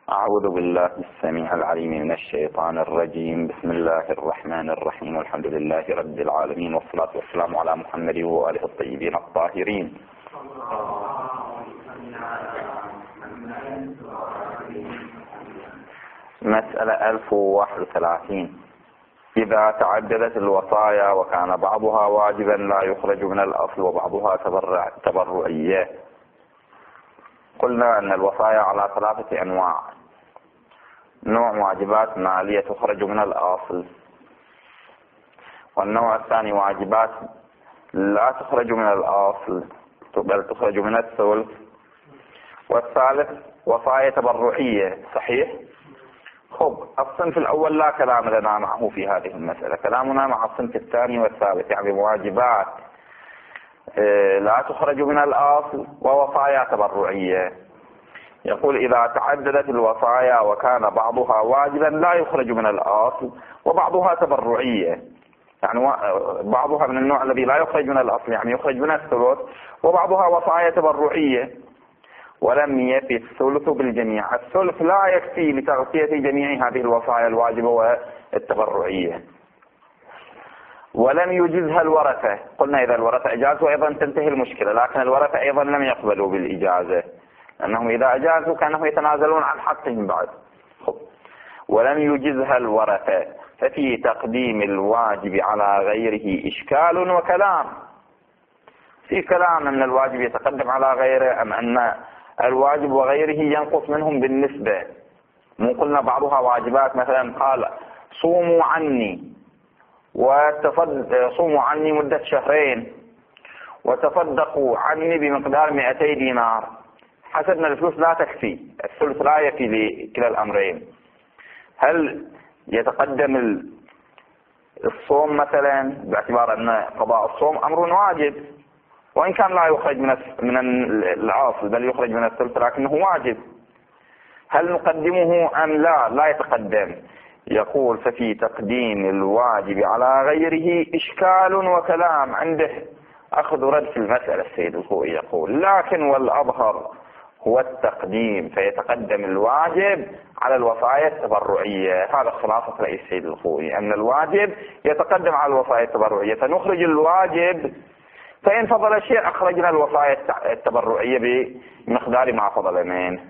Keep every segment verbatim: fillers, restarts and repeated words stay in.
أعوذ بالله السميع العليم من الشيطان الرجيم. بسم الله الرحمن الرحيم، والحمد لله رب العالمين، والصلاة والسلام على محمد وآله الطيبين الطاهرين. مسألة ألف وواحد وثلاثين. إذا تعددت الوصايا وكان بعضها واجبا لا يخرج من الأصل وبعضها تبرع تبرعية. قلنا أن الوصايا على ثلاثة أنواع: نوع واجبات مالية تخرج من الأصل، والنوع الثاني واجبات لا تخرج من الأصل بل تخرج من الثلث، والثالث وصايا تبرعية. صحيح؟ خب، الصنف الأول لا كلام لنا معه في هذه المسألة، كلامنا مع الصنف الثاني والثالث، يعني واجبات لا تخرج من الأصل ووصايا تبرعية. يقول إذا تعددت الوصايا وكان بعضها واجبا لا يخرج من الأصل وبعضها تبرعية، يعني بعضها من النوع الذي لا يخرج من الأصل يعني يخرج من الثلث، وبعضها وصايا تبرعية، ولم يفي الثلث بالجميع. الثلث لا يكفي لتغطية جميع هذه الوصايا الواجبة والتبرعية. ولم يجزها الورثة. قلنا إذا الورثة أجازوا أيضا تنتهي المشكلة، لكن الورثة أيضا لم يقبلوا بالإجازة، لأنهم إذا أجازوا كانوا يتنازلون عن حقهم بعد. ولم يجزها الورثة، ففي تقديم الواجب على غيره إشكال وكلام. في كلام أن الواجب يتقدم على غيره، أم أن الواجب وغيره ينقص منهم بالنسبة. مو قلنا بعضها واجبات، مثلا قال صوموا عني وتصد صوموا عني مدة شهرين وتصدقوا عني بمقدار مئتي دينار. حسبنا الفلوس لا تكفي، الثلث لا يكفي لكلا الأمرين. هل يتقدم الصوم مثلا باعتبار أن قضاء الصوم أمر واجب، وإن كان لا يخرج من من الأصل بل يخرج من الثلث لكنه واجب؟ هل نقدمه أم لا؟ لا يتقدم. يقول ففي تقديم الواجب على غيره إشكال وكلام. عنده أخذ رد في المسألة السيد الخوئي. يقول لكن والأظهر هو التقديم، فيتقدم الواجب على الوصايا التبرعية. هذا خلاصة رأي السيد الخوئي، أن الواجب يتقدم على الوصايا التبرعية، فنخرج الواجب، فإن فضل شيء أخرجنا الوصايا التبرعية بمقدار ما فضل منه.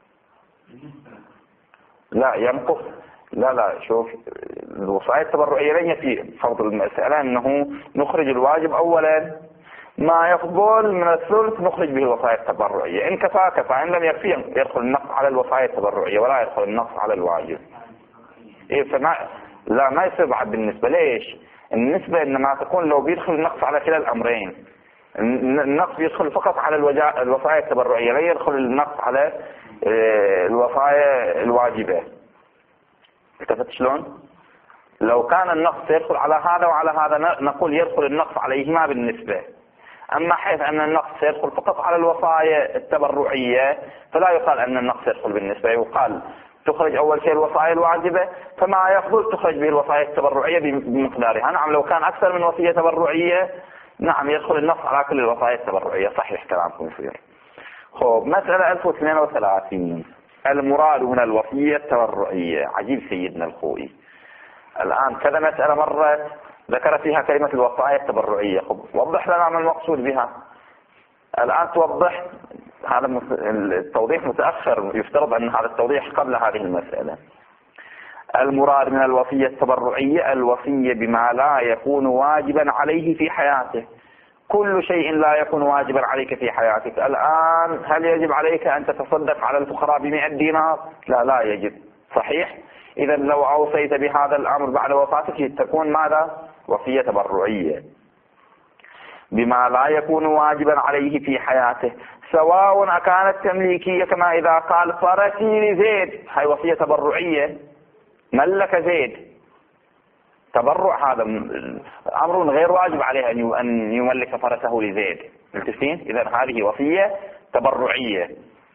لا ينقص، لا لا شوف، الوصايا التبرعية لن يفي فضل المسألة، أنه نخرج الواجب أولا، ما يفضل من الثلث نخرج به الوصايا التبرعية. إن كفى كفى، إن لم يكفي يدخل النقص على الوصايا التبرعية ولا يدخل النقص على الواجب. إيه فما لا ما يصير بعد بالنسبة. ليش؟ النسبة إنما تكون لو بيدخل النقص على كلا الأمرين. النقص يدخل فقط على الوصايا التبرعية، لا يدخل النقص على الوصايا الواجبة. التفت شلون؟ لو كان النقص يدخل على هذا وعلى هذا نقول يدخل النقص عليهما بالنسبة. أما حيث أن النقص يدخل فقط على الوصايا التبرعية فلا يقال أن النقص يدخل بالنسبة، يقال تخرج أول شيء الوصايا الواجبة، فما يفضل تخرج به الوصايا التبرعية بمقدارها. نعم لو كان أكثر من وصية تبرعية نعم يدخل النقص على كل الوصايا التبرعية. صحيح كلامكم يصير. خب، مسألة ألف واثنين وثلاثين. المراد من الوصية التبرعية. عجيب سيدنا الخوئي، الآن كذا مسألة مرة ذكر فيها كلمة الوصايا التبرعية. خب وضح لنا ما المقصود بها. الآن توضح. هذا التوضيح متأخر، يفترض أن هذا التوضيح قبل هذه المسألة. المراد من الوصية التبرعية الوصية بما لا يكون واجبا عليه في حياته. كل شيء لا يكون واجبا عليك في حياتك. الآن هل يجب عليك أن تتصدق على الفقراء بمئة دينار؟ لا لا يجب. صحيح؟ إذا لو أوصيت بهذا الأمر بعد وفاتك تكون ماذا؟ وصية تبرعية. بما لا يكون واجبا عليه في حياته، سواء كانت تمليكية، كما إذا قال فرسي لزيد، هاي وصية تبرعية، ملك زيد، تبرع، هذا أمر غير واجب عليه أن يملك فرسه لزيد. ملتفين؟ إذا هذه وصية تبرعية.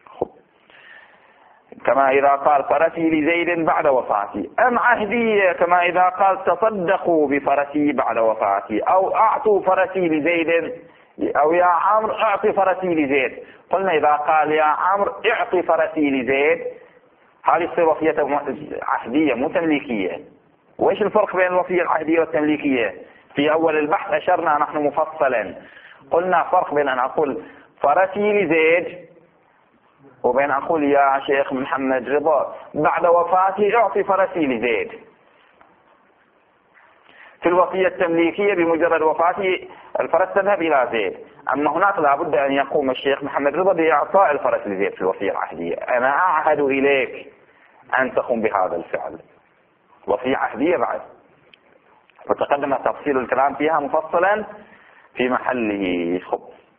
كما إذا قال فرسي لزيد بعد وفاتي. أم عهدية، كما إذا قال تصدقوا بفرسي بعد وفاتي، أو أعطوا فرسي لزيد، أو يا عمرو أعطي فرسي لزيد. قلنا إذا قال يا عمرو اعطي فرسي لزيد هذه تصير وصية عهدية مو تمليكية. وإيش الفرق بين الوصية العهدية والتمليكية؟ في أول البحث أشرنا نحن مفصلا، قلنا فرق بين أن أقول فرسي لزيد وبين أقول يا شيخ محمد رضا بعد وفاتي أعطي فرسي لزيد. في الوصية التمليكية بمجرد وفاتي الفرس تذهب إلى زيد، أما هناك لابد أن يقوم الشيخ محمد رضا بإعطاء الفرس لزيد. في الوصية العهدية أنا أعهد إليك أن تقوم بهذا الفعل، وصية عهدية بعد، وتقدم تفصيل الكلام فيها مفصلا في محله. خب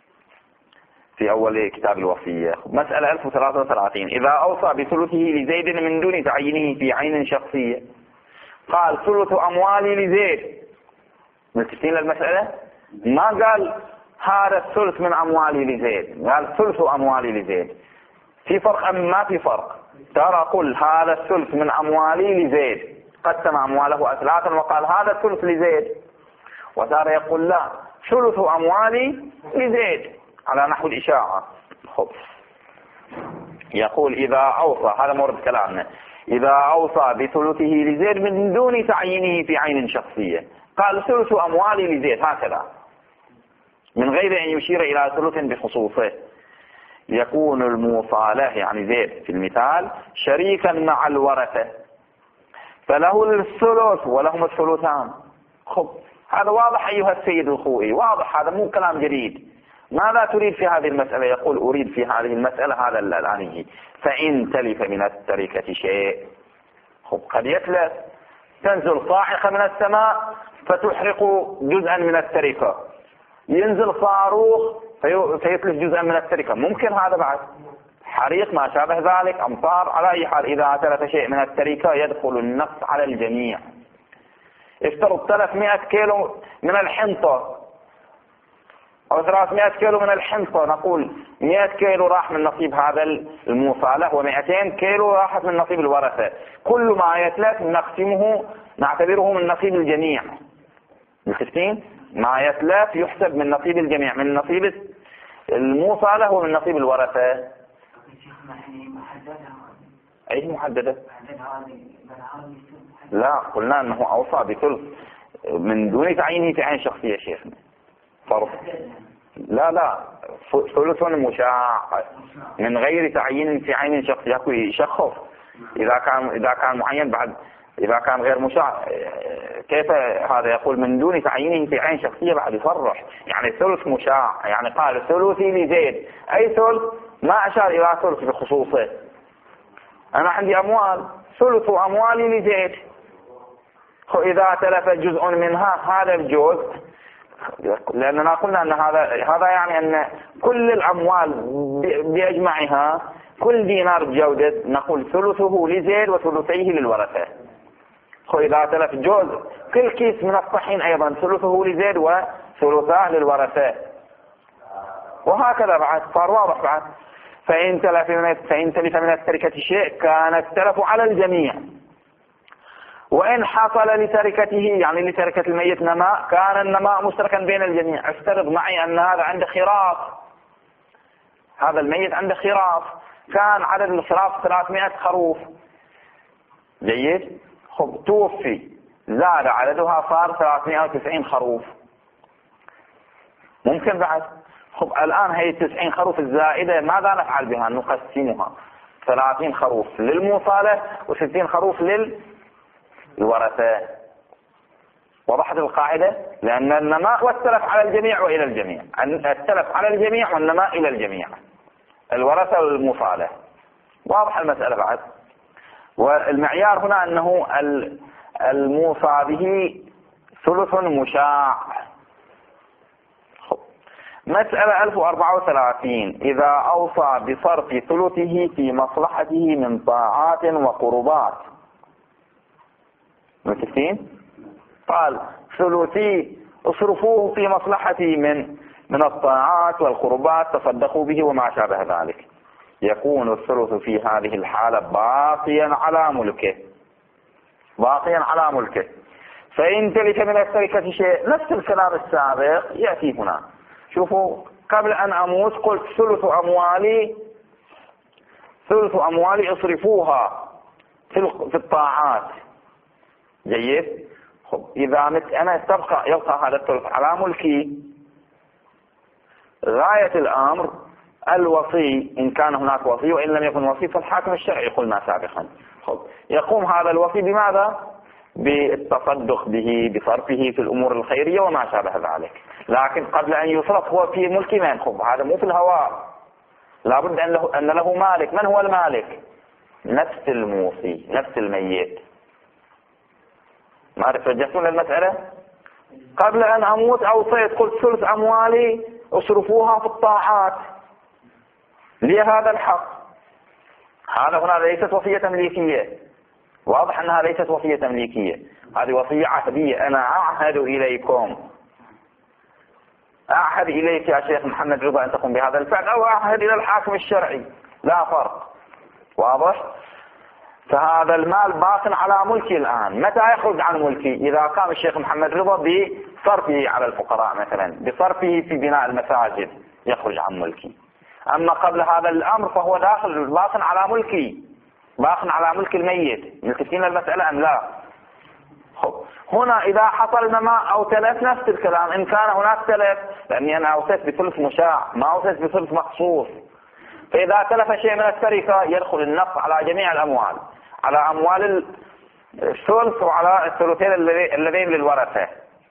في أول كتاب الوصية. مسألة ألف وثلاثة وثلاثين. إذا أوصى بثلثه لزيد من دون تعيينه في عين شخصية، قال ثلث أموالي لزيد، ملتفتين للمسألة؟ ما قال هذا الثلث من أموالي لزيد، قال ثلث أموالي لزيد. في فرق أم ما في فرق؟ ترى قل هذا الثلث من أموالي لزيد، قسم أمواله أثلاثا وقال هذا الثلث لزيد، وترى يقول لا ثلث أموالي لزيد على نحو الإشاعة. خب يقول إذا أوصى، هذا مورد كلامنا، إذا أوصى بثلثه لزيد من دون تعيينه في عين شخصية، قال ثلث أموالي لزيد هكذا من غير أن يشير إلى ثلث بخصوصه، يكون الموصى له يعني زيد في المثال شريكا مع الورثة، فله الثلث ولهم الثلثان. خب هذا واضح أيها السيد الخوئي، واضح، هذا مو كلام جديد. ماذا تريد في هذه المسألة؟ يقول أريد في هذه المسألة هذا الآن يجي، فإن تلف من التركة شيء. خب قد يتلف، تنزل صاعقة من السماء فتحرق جزءا من التركة، ينزل صاروخ فيتلف جزءا من التركة، ممكن هذا بعد حريق ما شابه ذلك، أمطار، على أي حال إذا تلف شيء من التركة يدخل النقص على الجميع. افترض تلف مئة كيلو من الحنطة أو ثلاثمائة كيلو من الحنطة، نقول مئة كيلو راح من نصيب هذا الموصى له ومئتين كيلو راحت من نصيب الورثة، كل ما يتلف نقسمه نعتبره من نصيب الجميع. مختلفين؟ ما يتلف يحسب من نصيب الجميع، من نصيب الموصى له ومن نصيب الورثة. أي محددة؟ لا، قلنا أنه أوصى بثلث من دون تعيينه في عين شخصية شيخنا. فرض لا لا ثلث مشاع من غير تعيين في عين شخصية، يشخص إذا كان إذا كان معين بعد، إذا كان غير مشاع كيف هذا؟ يقول من دون تعيينه في عين شخصية بعد يصرح، يعني ثلث مشاع، يعني قال ثلثي لزيد، أي ثلث، ما أشار إلى ثلث بخصوصه. أنا عندي أموال، ثلث أموالي لزيد، إذا تلف جزء منها هذا الجزء، لأننا قلنا أن هذا هذا يعني أن كل الأموال بأجمعها كل دينار بجودة، نقول ثلثه لزيد وثلثيه للورثة. إذا تلف جزء كل كيس من الطحين أيضا ثلثه لزيد وثلثاه للورثة، وهكذا بعد صار واضح بعد. فإن تلف من فإن تلف من التركة شيء كان التلف على الجميع، وإن حصل لتركته يعني لتركة الميت نماء كان النماء مشتركا بين الجميع. افترض معي أن هذا عنده خراف، هذا الميت عنده خراف، كان عدد الخراف ثلاثمائة خروف، جيد، خب توفي زاد عددها صار ثلاثمائة وتسعين خروف، ممكن بعد. خب الآن هي تسعين خروف الزائدة ماذا نفعل بها؟ نقسمها ثلاثين خروف للموصى وستين خروف للورثة. وضحت القاعدة؟ لأن النماء والتلف على الجميع وإلى الجميع، التلف على الجميع والنماء إلى الجميع، الورثة والموصى. واضح المسألة بعد. والمعيار هنا أنه الموصى به ثلث مشاع. مسألة ألف وأربعة وثلاثين. إذا أوصى بصرف ثلثه في مصلحته من طاعات وقربات، متفقين؟ قال ثلثي اصرفوه في مصلحتي من من الطاعات والقربات، تصدقوا به وما شابه ذلك، يكون الثلث في هذه الحالة باقيا على ملكه، باقيا على ملكه. فإن تلف من التركة شيء، نفس الكلام السابق يأتي هنا. شوفوا، قبل أن أموت قلت ثلث أموالي ثلث أموالي اصرفوها في الطاعات. جيد. خب إذا مت أنا تبقى يبقى هذا الثلث على ملكي. غاية الأمر الوصي، إن كان هناك وصي، وإن لم يكن وصي فالحاكم الشرعي يقول ما سابقا. خب يقوم هذا الوصي بماذا؟ بالتصدق به، بصرفه في الأمور الخيرية وما شابه ذلك. لكن قبل أن يصرف هو في ملك من؟ خب هذا مو في الهواء، لابد أن له, أن له مالك. من هو المالك؟ نفس الموصي، نفس الميت. ما ترجعون المسألة؟ قبل أن أموت أوصيت قلت ثلث أموالي أصرفوها في الطاعات، لي هذا الحق. هذا هنا ليست وصية تمليكية، واضح أنها ليست وصية تمليكية، هذه وصية عهدية. أنا أعهد إليكم، أعهد إليك يا شيخ محمد رضا أن تقوم بهذا الفعل، أو أعهد إلى الحاكم الشرعي، لا فرق. واضح؟ فهذا المال باق على ملكي الآن. متى يخرج عن ملكي؟ إذا قام الشيخ محمد رضا بصرفه على الفقراء مثلا، بصرفه في بناء المساجد، يخرج عن ملكي. أما قبل هذا الأمر فهو داخل باق على ملكي، باق على ملك الميت. ملكتين المسألة أم لا؟ هنا إذا حصل نماء أو تلف نفس الكلام. إن كان هناك تلف، لأني أنا أوصيت بثلث مشاع، ما أوصيت بثلث مخصوص. فإذا تلف شيء من التركة يدخل النقص على جميع الأموال، على أموال الثلث وعلى الثلثين اللذين للورثة.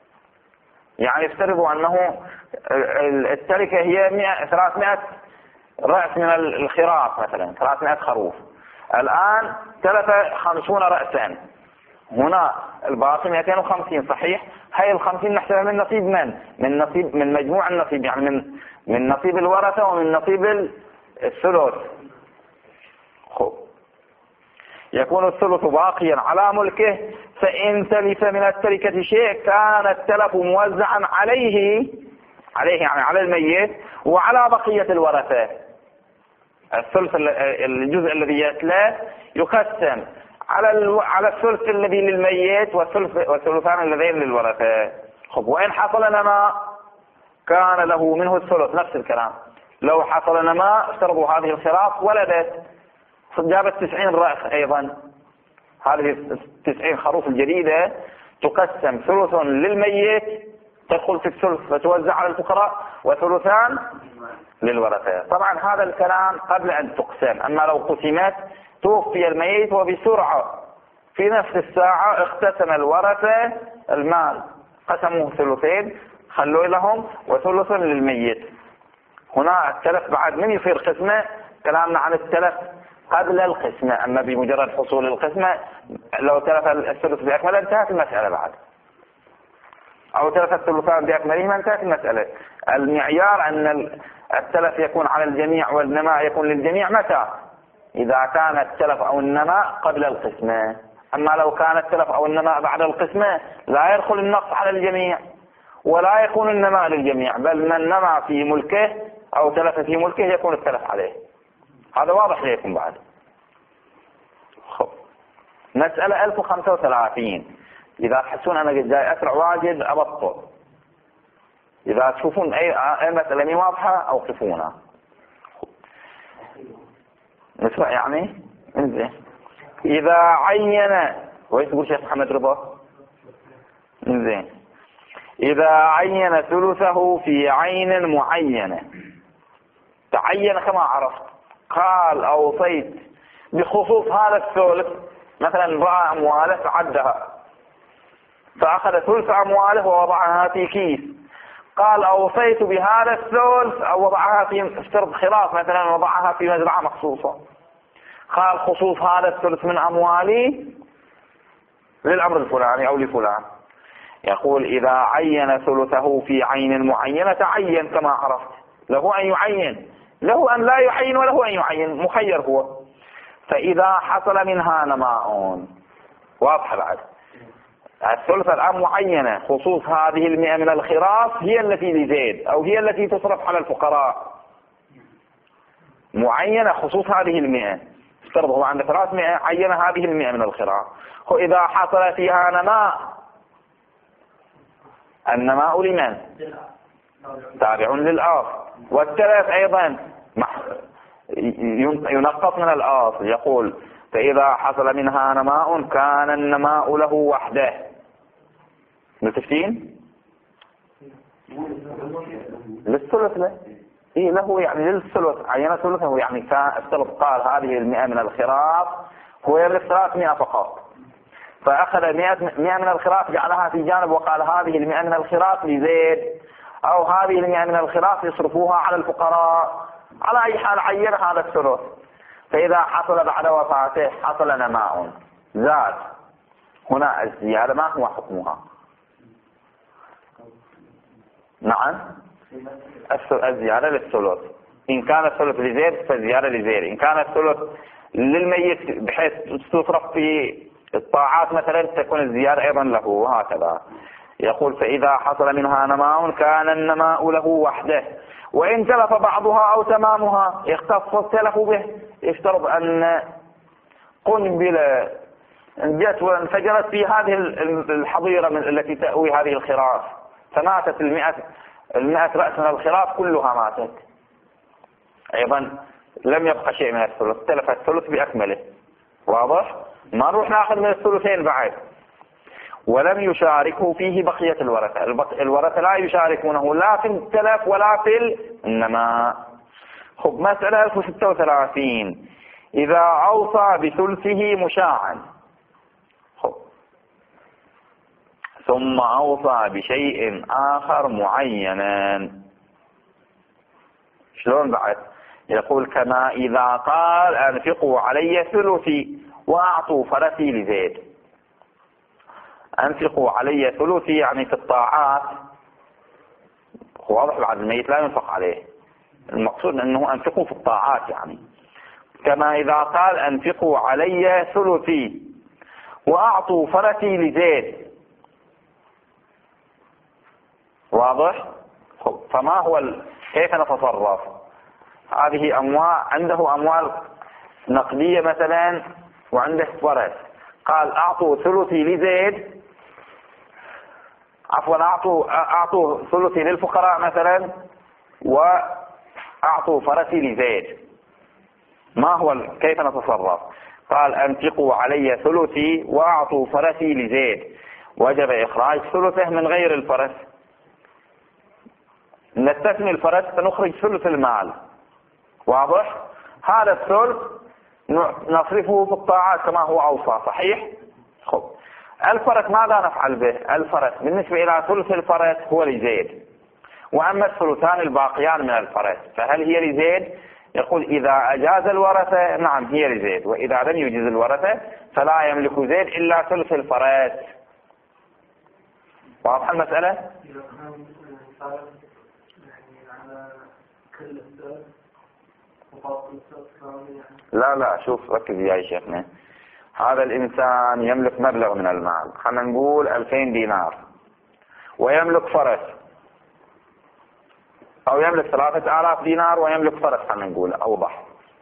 يعني افترضوا أنه التركة هي ثلاثمائة رأس من الخراف مثلا، ثلاثمائة خروف. الآن تلف خمسون رأسا، هنا الباقي مئتين وخمسين. صحيح؟ هاي الخمسين نحسبها من نصيب من؟ من نصيب من مجموع النصيب، يعني من من نصيب الورثة ومن نصيب الثلث. خب يكون الثلث باقيا على ملكه. فإن تلف من التركة شيء كان التلف موزعا عليه، عليه يعني على الميت وعلى بقية الورثة. الثلث الجزء الذي يتلف يقسم على على الثلث الذي للميت والثلث والثلثان اللذين للورثة. خب وإن حصل نماء كان له منه الثلث. نفس الكلام، لو حصل نماء افترضوا هذه الخراف ولدت، جابت تسعين رأس أيضا، هذه التسعين خروف الجديدة تقسم ثلث للميت تدخل في الثلث وتوزع على الفقراء، وثلثان للورثة. طبعا هذا الكلام قبل أن تقسم. أما لو قسمت توفي الميت وبسرعة في نفس الساعة اقتسم الورثة المال، قسموه ثلثين، خلوا لهم وثلث للميت. هنا التلف بعد من يصير قسمة؟ كلامنا عن التلف قبل القسمة. أما بمجرد حصول القسمة لو تلف الثلث بأكمله انتهت المسألة بعد، أو تلف الثلثان بأكملهما انتهت المسألة. المعيار أن التلف يكون على الجميع والنماء يكون للجميع. متى؟ إذا كان التلف أو النماء قبل القسمة. أما لو كان التلف أو النماء بعد القسمة لا يدخل النقص على الجميع ولا يكون النماء للجميع، بل من نمى في ملكه أو تلف في ملكه يكون التلف عليه. هذا واضح لكم بعد؟ خب مسألة ألف وخمسة وثلاثين. إذا تحسون أنا قد جاي أسرع واجد أبطل. إذا تشوفون أي أي مسألة مي واضحة أوقفونا. نسمع يعني؟ انزين. إذا عين، وإيش تقول شيخ محمد رضا؟ انزين. إذا عين ثلثه في عين معينة، تعين كما عرفت، قال أوصيت بخصوص هذا الثلث، مثلا رأى أمواله فعدها فأخذ ثلث أمواله ووضعها في كيس، قال أوصيت بهذا الثلث أو وضعها في افترض خلاف مثلا وضعها في مزرعة مخصوصة، قال خصوص هذا الثلث من أموالي للأمر الفلاني أو لفلان. يقول إذا عين ثلثه في عين معينة تعين كما عرفت، له أن يعين، له أن لا يعين وله أن يعين، مخير هو. فإذا حصل منها نماء، واضح بعد الثلث الآن معينة، خصوص هذه المئة من الخراف هي التي لزيد أو هي التي تصرف على الفقراء، معينة خصوص هذه المئة. افترض هو عنده ثلاثمائة، عين هذه المئة من الخراف. إذا حصل فيها نماء، النماء لمن؟ تابع للآصل، والتلف أيضا ينقص من الآصل. يقول فإذا حصل منها نماء كان النماء له وحده. متفقين؟ للثلث له إيه له يعني للثلث عينة ثلثه يعني الثلث قال هذه المئة من الخراف هو يملك ثلاثمائة فقط، فأخذ مئة من الخراف جعلها في جانب وقال هذه المئة من الخراف لزيد، أو هذه المئة من الخراف يصرفوها على الفقراء. على أي حال عين هذا الثلث. فإذا حصل بعد وفاته حصل نماء زاد، هنا الزيادة ما هو حكمها؟ نعم الزيادة للثلث. إن كان الثلث لزيد فالزيادة لزيد، إن كان الثلث للميت بحيث تصرف في الطاعات مثلا تكون الزيادة أيضا له، وهكذا. يقول فإذا حصل منها نماء كان النماء له وحده، وإن تلف بعضها أو تمامها اختص التلف به. يفترض أن قنبلة جت وانفجرت في هذه الحظيرة من التي تأوي هذه الخراف، فماتت المئة المئة رأس من الخراف كلها ماتت، أيضا لم يبقى شيء من الثلث، تلف الثلث بأكمله. واضح؟ ما نروح ناخذ من الثلثين بعد. ولم يشاركه فيه بقية الورثة، الورثة لا يشاركونه لا في التلف ولا في النماء. خب مسألة ألف وستة وثلاثين. إذا أوصى بثلثه مشاعا خب ثم أوصى بشيء آخر معينا، شلون بعد؟ يقول كما إذا قال أنفقوا علي ثلثي وأعطوا فرثي لزيد. أنفقوا علي ثلثي يعني في الطاعات، واضح بعد الميت لا ينفق عليه، المقصود أنه أنفقوا في الطاعات يعني. كما إذا قال أنفقوا علي ثلثي وأعطوا فرثي لزيد. واضح؟ فما هو ال... كيف نتصرف؟ هذه أموال، عنده أموال نقدية مثلا وعنده فرث، قال أعطوا ثلثي لزيد، عفوا أعطوا أعطوا ثلثي للفقراء مثلا وأعطوا فرثي لزيد. ما هو ال... كيف نتصرف؟ قال أنفقوا علي ثلثي وأعطوا فرثي لزيد، وجب إخراج ثلثه من غير الفرث. نستثني الفرث فنخرج ثلث المال. واضح؟ هذا الثلث نصرفه في الطاعات كما هو أوصى، صحيح؟ خب الفرث ماذا نفعل به؟ الفرث بالنسبة إلى ثلث الفرث هو لزيد، وأما الثلثان الباقيان من الفرث فهل هي لزيد؟ يقول إذا أجاز الورثة نعم هي لزيد، وإذا لم يجز الورثة فلا يملك زيد إلا ثلث الفرث. واضح المسألة؟ لا لا شوف ركز يا شيخنا، هذا الإنسان يملك مبلغ من المال، خلينا نقول ألفين دينار، ويملك فرس، أو يملك ثلاثة آلاف دينار ويملك فرس، خلينا نقول أوضح.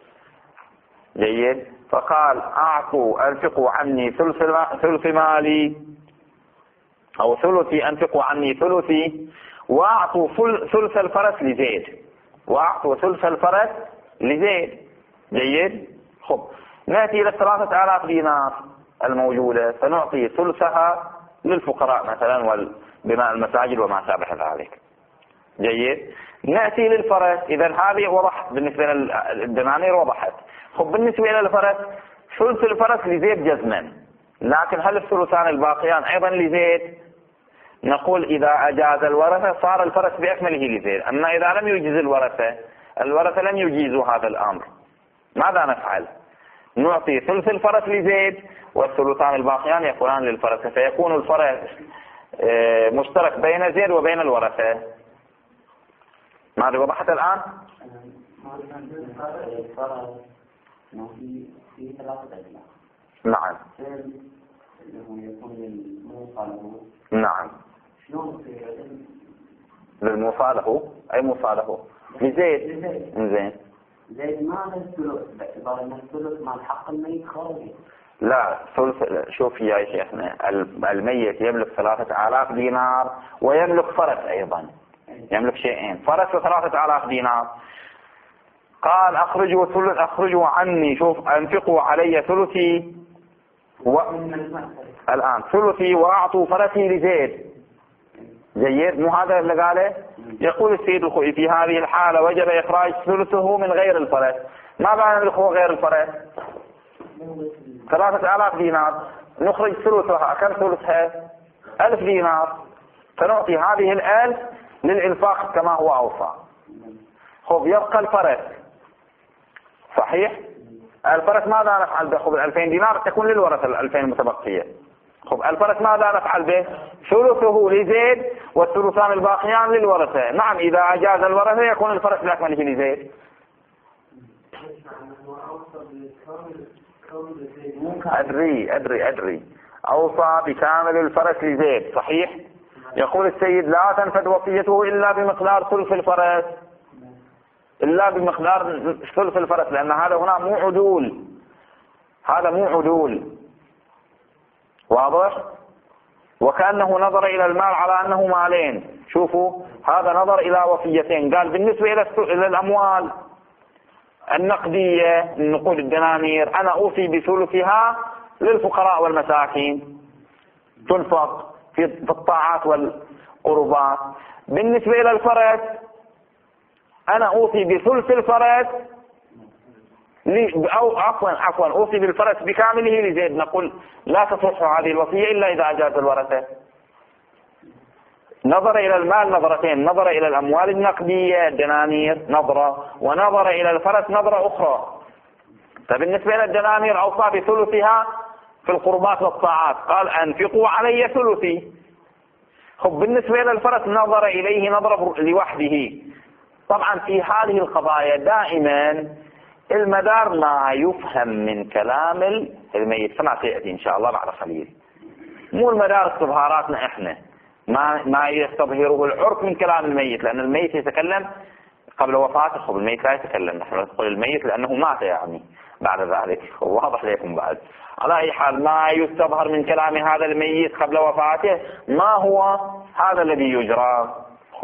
جيد؟ فقال أعطوا أنفقوا عني ثلث ثلث مالي، أو ثلثي أنفقوا عني ثلثي وأعطوا ثلث الفرس لزيد، وأعطوا ثلث الفرس لزيد. جيد؟ خب نأتي إلى ثلاثة آلاف دينار الموجودة فنعطي ثلثها للفقراء مثلا وبناء المساجد وما شابه ذلك. جيد؟ نأتي للفرس، إذا هذه وضحت بالنسبة للدنانير وضحت. خب بالنسبة إلى الفرس ثلث الفرس لزيد جزما، لكن هل الثلثان الباقيان أيضا لزيد؟ نقول إذا أجاز الورثة صار الفرس بأكمله لزيد، أما إذا لم يجيز الورثة، الورثة لم يجيزوا هذا الأمر، ماذا نفعل؟ نعطي ثلث الفرس لزيد والثلثان الباقيان يكونان للفرس، فيكون الفرس مشترك بين زيد وبين الورثة. ماذا وضحت الآن؟ نعم نعم للموصى له، أي موصى له؟ لزيد. زين زيد ما له الثلث باعتبار ان الثلث مال حق الميت خارجي. لا ثلث، شوف يا شيخنا الميت يملك ثلاثة آلاف دينار ويملك فرس أيضا، يملك شيئين، فرس وثلاثة آلاف دينار. قال أخرجوا ثلث أخرجوا عني، شوف أنفقوا علي ثلثي و... الآن ثلثي وأعطوا فرسي لزيد. جيد، مو هذا اللي قاله؟ يقول السيد الخوئي في هذه الحالة وجب إخراج ثلثه من غير الفرس. ما معنى الأخوة غير الفرس؟ ثلاثة آلاف دينار، نخرج ثلثها. كم ثلثها؟ ألف دينار، فنعطي هذه الألف للإنفاق كما هو أوصى. خب يبقى الفرس، صحيح؟ الفرس ماذا نفعل به؟ خب الألفين دينار تكون للورثة الألفين المتبقية. خب الفرس ماذا نفعل به؟ ثلثه لزيد والثلثان الباقيان للورثة. نعم، إذا أجاز الورثة يكون الفرس بأكمله لزيد. أدري أدري أدري أوصى بكامل الفرس لزيد، صحيح؟ يقول السيد لا تنفذ وصيته إلا بمقدار ثلث الفرس، إلا بمقدار ثلث الفرس، لأن هذا هنا مو عدول، هذا مو عدول، واضح؟ وكأنه نظر إلى المال على أنه مالين. شوفوا، هذا نظر إلى وصيتين. قال بالنسبة إلى الأموال النقدية، النقود الدنانير، أنا أوصي بثلثها للفقراء والمساكين تنفق في الطاعات والقربات. بالنسبة إلى الفرس أنا أوصي بثلث الفرس أو عفوا عفوا أوصي بالفرس بكامله لزيد. نقول لا تصح هذه الوصية إلا إذا أجاز الورثة. نظر إلى المال نظرتين، نظر إلى الأموال النقدية الدنانير نظرة، ونظر إلى الفرس نظرة أخرى. فبالنسبة إلى الدنانير أوصى بثلثها في القربات والطاعات، قال أنفقوا علي ثلثي. خب بالنسبة إلى الفرس نظر إليه نظرة لوحده. طبعا في هذه القضايا دائما المدار ما يفهم من كلام الميت، كما سيأتي إن شاء الله بعد قليل. مو المدار استظهاراتنا إحنا، ما ما يستظهره العرف من كلام الميت، لأن الميت يتكلم قبل وفاته. خب الميت لا يتكلم، نحن نقول الميت لأنه مات يعني بعد ذلك، واضح لكم بعد. على أي حال ما يستظهر من كلام هذا الميت قبل وفاته ما هو هذا الذي يجرى.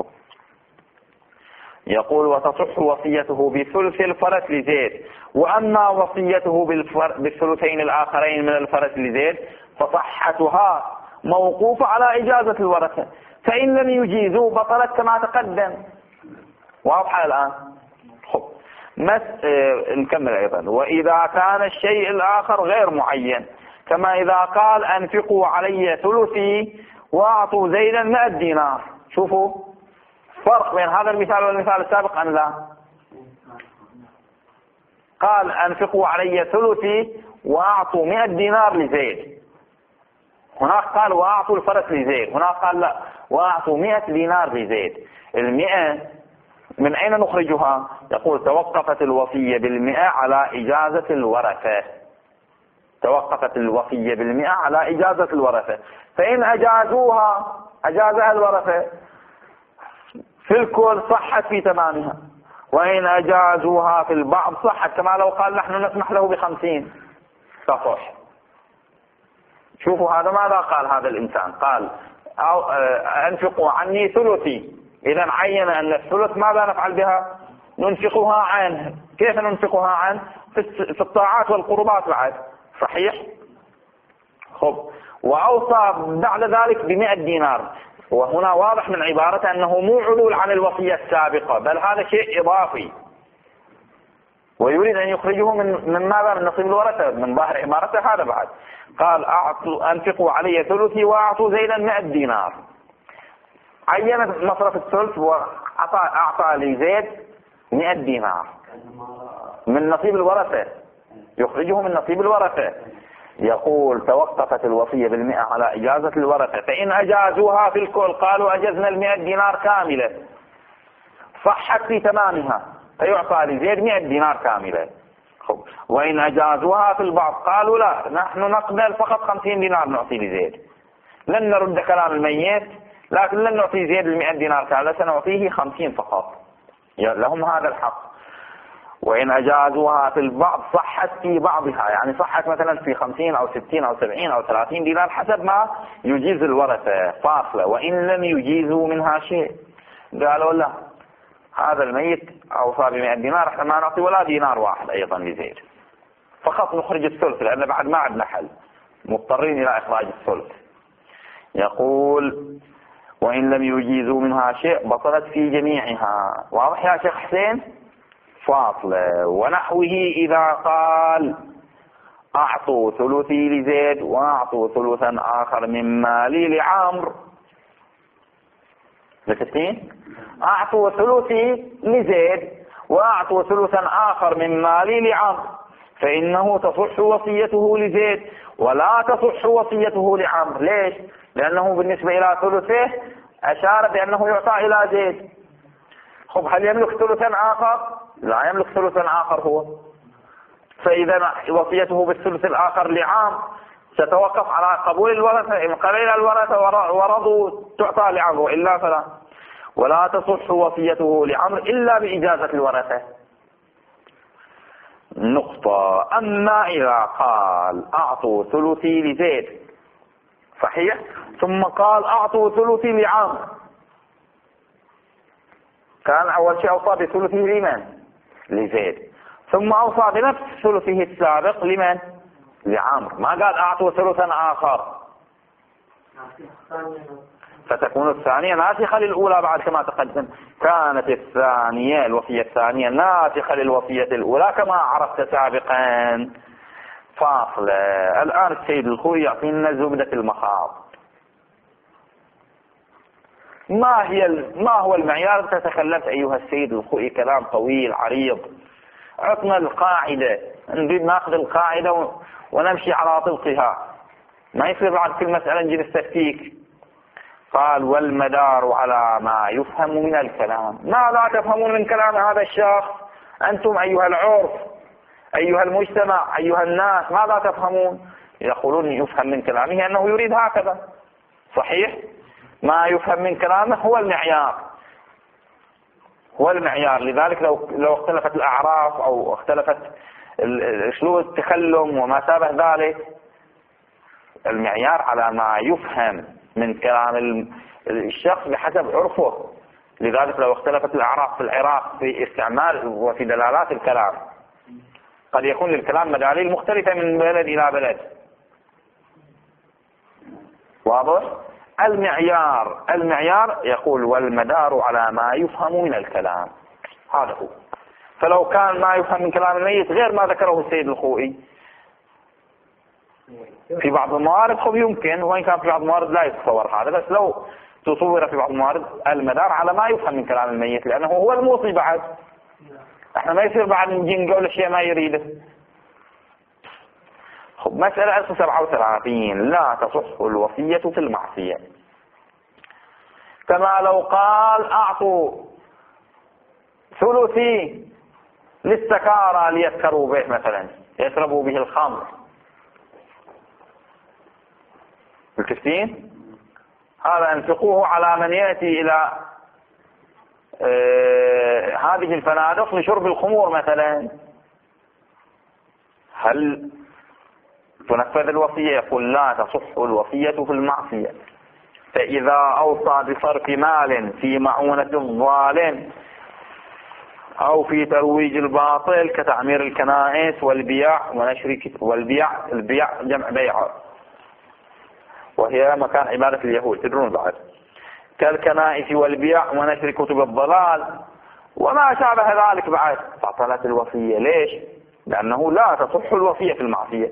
يقول وتصح وصيته بثلث الفرس لزيد، وأما وصيته بالثلثين الآخرين من الفرس لزيد فصحتها موقوفة على إجازة الورثة، فإن لم يجيزوا بطلت كما تقدم. واضحة الآن؟ خب مس... اه... نكمل أيضا. وإذا كان الشيء الآخر غير معين، كما إذا قال أنفقوا علي ثلثي وأعطوا زيدا مئة دينار. شوفوا فرق بين هذا المثال والمثال السابق أن لا. قال أنفقوا علي ثلثي وأعطوا مئة دينار لزيد، هناك قال وأعطوا الفرس لزيد، هناك قال لا وأعطوا مئة دينار لزيد. المئة من أين نخرجها؟ يقول توقفت الوصية بالمئة على إجازة الورثة، توقفت الوصية بالمئة على إجازة الورثة، فإن أجازوها أجازها الورثة في الكل صحت في تمامها، وإن أجازوها في البعض صحت، كما لو قال نحن نسمح له بخمسين تصح. شوفوا هذا ماذا قال هذا الإنسان؟ قال أو أنفقوا عني ثلثي، إذا عين أن الثلث ماذا نفعل بها؟ ننفقها عنه. كيف ننفقها عنه؟ في الطاعات والقربات بعد، صحيح؟ خب وأوصى بعد ذلك بمئة دينار، وهنا واضح من عبارته أنه مو عدول عن الوصية السابقة، بل هذا شيء إضافي، ويريد أن يخرجه من من ماذا؟ من نصيب الورثة، من ظاهر عبارته هذا بعد. قال أعطوا أنفقوا علي ثلثي وأعطوا زيدا مئة دينار، عين مصرف الثلث وأعطى أعطى لزيد مئة دينار من نصيب الورثة، يخرجه من نصيب الورثة. يقول توقفت الوصية بالمئة على إجازة الورثة، فإن أجازوها في الكل قالوا أجزنا المئة دينار كاملة صحت في تمامها، فيعطى لزيد مئة دينار كاملة. خب وإن أجازوها في البعض قالوا لا نحن نقبل فقط خمسين دينار نعطي لزيد، لن نرد كلام الميت لكن لن نعطي زيد المئة دينار كاملة، سنعطيه خمسين فقط، لهم هذا الحق. وإن أجازوها في البعض صحت في بعضها، يعني صحت مثلا في خمسين أو ستين أو سبعين أو ثلاثين دينار حسب ما يجيز الورثة فاصلة. وإن لم يجيزوا منها شيء قالوا لا هذا الميت أوصى بمئة دينار، احنا ما نعطي ولا دينار واحد أيضا لزيد، فقط نخرج الثلث لأن بعد ما عندنا حل، مضطرين إلى إخراج الثلث. يقول وإن لم يجيزوا منها شيء بطلت في جميعها. واضح يا شيخ حسين؟ فاصلة. ونحوه إذا قال أعطوا ثلثي لزيد وأعطوا ثلثا آخر من مالي لعمر، بستين أعطوا ثلثي لزيد وأعطوا ثلثا آخر من مالي لعمر، فإنه تصح وصيته لزيد ولا تصح وصيته لعمر. ليش؟ لأنه بالنسبة إلى ثلثه أشار بأنه يعطى إلى زيد. خب هل يملك ثلثا آخر؟ لا يملك ثلثا آخر هو، فإذا وصيته بالثلث الآخر لعام ستوقف على قبول الورثة، إن قبل الورثة ورضوا تعطى لعمر وإلا فلا. ولا تصح وصيته لعمر إلا بإجازة الورثة. نقطة. أما إذا قال أعطوا ثلثي لزيد صحيح، ثم قال أعطوا ثلثي لعمر، كان أول شيء أوصى بثلثه لمن؟ لزيد، ثم أوصى بنفس ثلثه السابق لمن؟ لعمر، ما قال أعطوا ثلثا آخر، فتكون الثانية ناسخة للأولى بعد كما تقدم. كانت الثانية الوصية الثانية ناسخة للوصية الأولى كما عرفت سابقا. فاصلة. الآن السيد الخوي يعطينا زبدة المخاض. ما هي ما هو المعيار؟ تتكلمت أيها السيد الخوي كلام طويل عريض، عطنا القاعدة، نريد ناخذ القاعدة ونمشي على طبقها، ما يصير بعد كل مسألة نجي نستفتيك. قال والمدار على ما يفهم من الكلام. ماذا تفهمون من كلام هذا الشخص أنتم أيها العرف، أيها المجتمع، أيها الناس، ماذا تفهمون؟ يقولون يفهم من كلامه أنه يريد هكذا. صحيح؟ ما يفهم من كلامه هو المعيار، هو المعيار. لذلك لو لو اختلفت الأعراف أو اختلفت أسلوب التكلم وما شابه ذلك، المعيار على ما يفهم من كلام الشخص بحسب عرفه. لذلك لو اختلفت الأعراف في العراق في استعمال وفي دلالات الكلام، قد يكون للكلام مداليل مختلفة من بلد إلى بلد. واضح؟ المعيار المعيار يقول والمدار على ما يفهم من الكلام، هذا هو. فلو كان ما يفهم من كلام الميت غير ما ذكره السيد الخوئي في بعض الموارد خب يمكن، وإن كان في بعض الموارد لا يتصور هذا، بس لو تصور في بعض الموارد المدار على ما يفهم من كلام الميت، لأنه هو الموصي بعد. احنا ما يصير بعد نجي نقول الشيء ما يريده. خب مسألة ألف وسبعة وثلاثين. لا تصح الوصية في المعصية. كما لو قال أعطوا ثلثي للسكارى ليسكروا به مثلا، يشربوا به الخمر. الكفتين هذا انفقوه على من يأتي إلى آه هذه الفنادق لشرب الخمور مثلا. هل تنفذ الوصية؟ يقول لا تصح الوصية في المعصية. فإذا أوصى بصرف مال في معونة الظالم أو في ترويج الباطل كتعمير الكنائس والبيع ونشر والبيع البيع جمع بيع، وهي مكان عبادة اليهود تدرون بعد، كالكنائس والبيع ونشر كتب الضلال وما شابه ذلك بعد، بطلت الوصية. ليش؟ لأنه لا تصح الوصية في المعصية.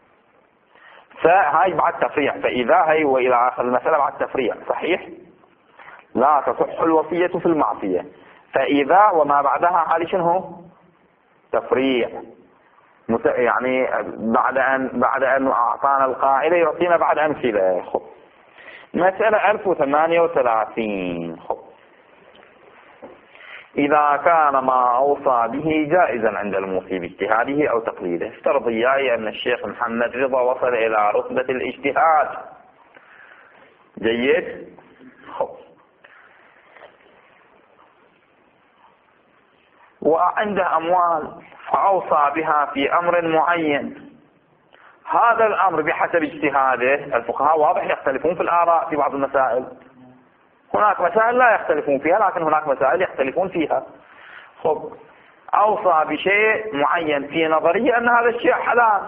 فهاي بعد تفريع، فإذا هي وإلى آخر المسألة بعد تفريع. صحيح؟ لا تصح الوصية في المعصية. فإذا وما بعدها حالي شنو؟ تفريع. يعني بعد أن بعد أن أعطانا القاعدة يعطينا بعد أمثلة. خب مسألة ألف وثمانية وثلاثين. خب إذا كان ما أوصى به جائزا عند الموصي باجتهاده أو تقليده. افترض إياي أن الشيخ محمد رضا وصل إلى رتبة الاجتهاد. جيد؟ خب وعنده أموال فأوصى بها في أمر معين. هذا الأمر بحسب اجتهاده، الفقهاء واضح يختلفون في الآراء في بعض المسائل. هناك مسائل لا يختلفون فيها، لكن هناك مسائل يختلفون فيها. خب أوصى بشيء معين في نظره أن هذا الشيء حلال،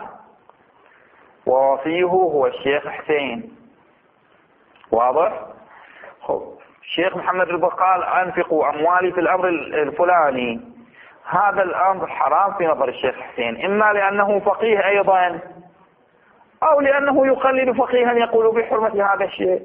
ووصيه هو الشيخ حسين. واضح؟ خب الشيخ محمد رضا قال أنفقوا أموالي في الأمر الفلاني، هذا الأمر حرام في نظر الشيخ حسين، إما لأنه فقيه أيضا أو لأنه يقلد فقيها يقول بحرمة هذا الشيء.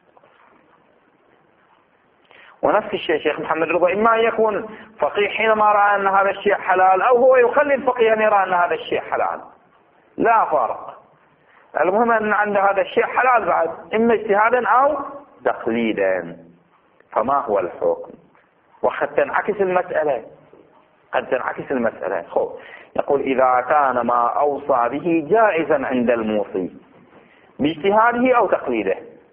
ونفس الشيء الشيخ محمد رضا إما يكون فقيه حينما رأى أن هذا الشيء حلال، أو هو يقلد فقيها يرى أن هذا الشيء حلال، لا فرق. المهم أن عند هذا الشيء حلال بعد، إما اجتهادا أو تقليدا. فما هو الحكم؟ وقد تنعكس المسألة، قد تنعكس المسألة. خب يقول إذا كان ما أوصى به جائزا عند الموصي باجتهاده أو تقليده،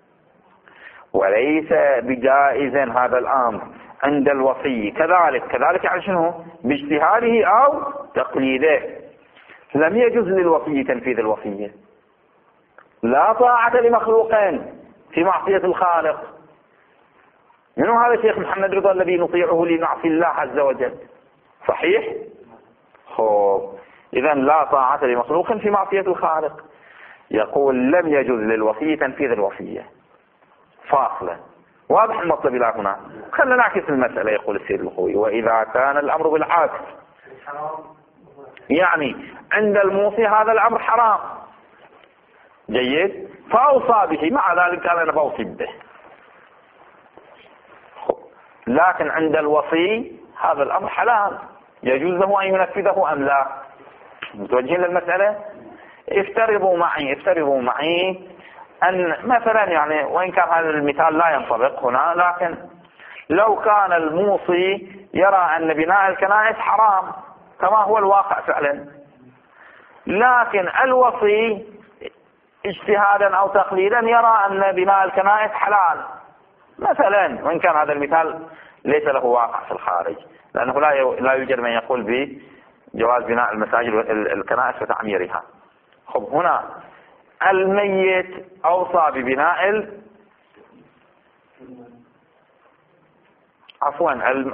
وليس بجائز هذا الأمر عند الوصي كذلك كذلك يعني شنو؟ باجتهاده أو تقليده، لم يجوز للوصي تنفيذ الوصية. لا طاعة لمخلوق في معصية الخالق. منو هذا الشيخ محمد رضا الذي نطيعه لنعصي الله عز وجل؟ صحيح؟ خب إذا لا طاعة لمخلوق في معصية الخالق. يقول لم يجوز للوصي تنفيذ الوصية. فاصلة. واضح المطلب إلى هنا؟ خلنا نعكس المسألة. يقول السيد الخوي وإذا كان الأمر بالعكس، يعني عند الموصي هذا الأمر حرام، جيد، فأوصى به، مع ذلك قال أنا بوصي به، لكن عند الوصي هذا الأمر حلال، يجوز له أن ينفذه أم لا؟ متوجهين للمسألة؟ افترضوا معي افترضوا معي أن مثلا، يعني وإن كان هذا المثال لا ينطبق هنا، لكن لو كان الموصي يرى أن بناء الكنائس حرام كما هو الواقع فعلا، لكن الوصي اجتهادا أو تقليدا يرى أن بناء الكنائس حلال مثلا، وإن كان هذا المثال ليس له واقع في الخارج، لأنه لا لا يوجد من يقول بجواز بناء المساجد الكنائس وتعميرها. خب هنا الميت أوصى ببناء ال... عفوا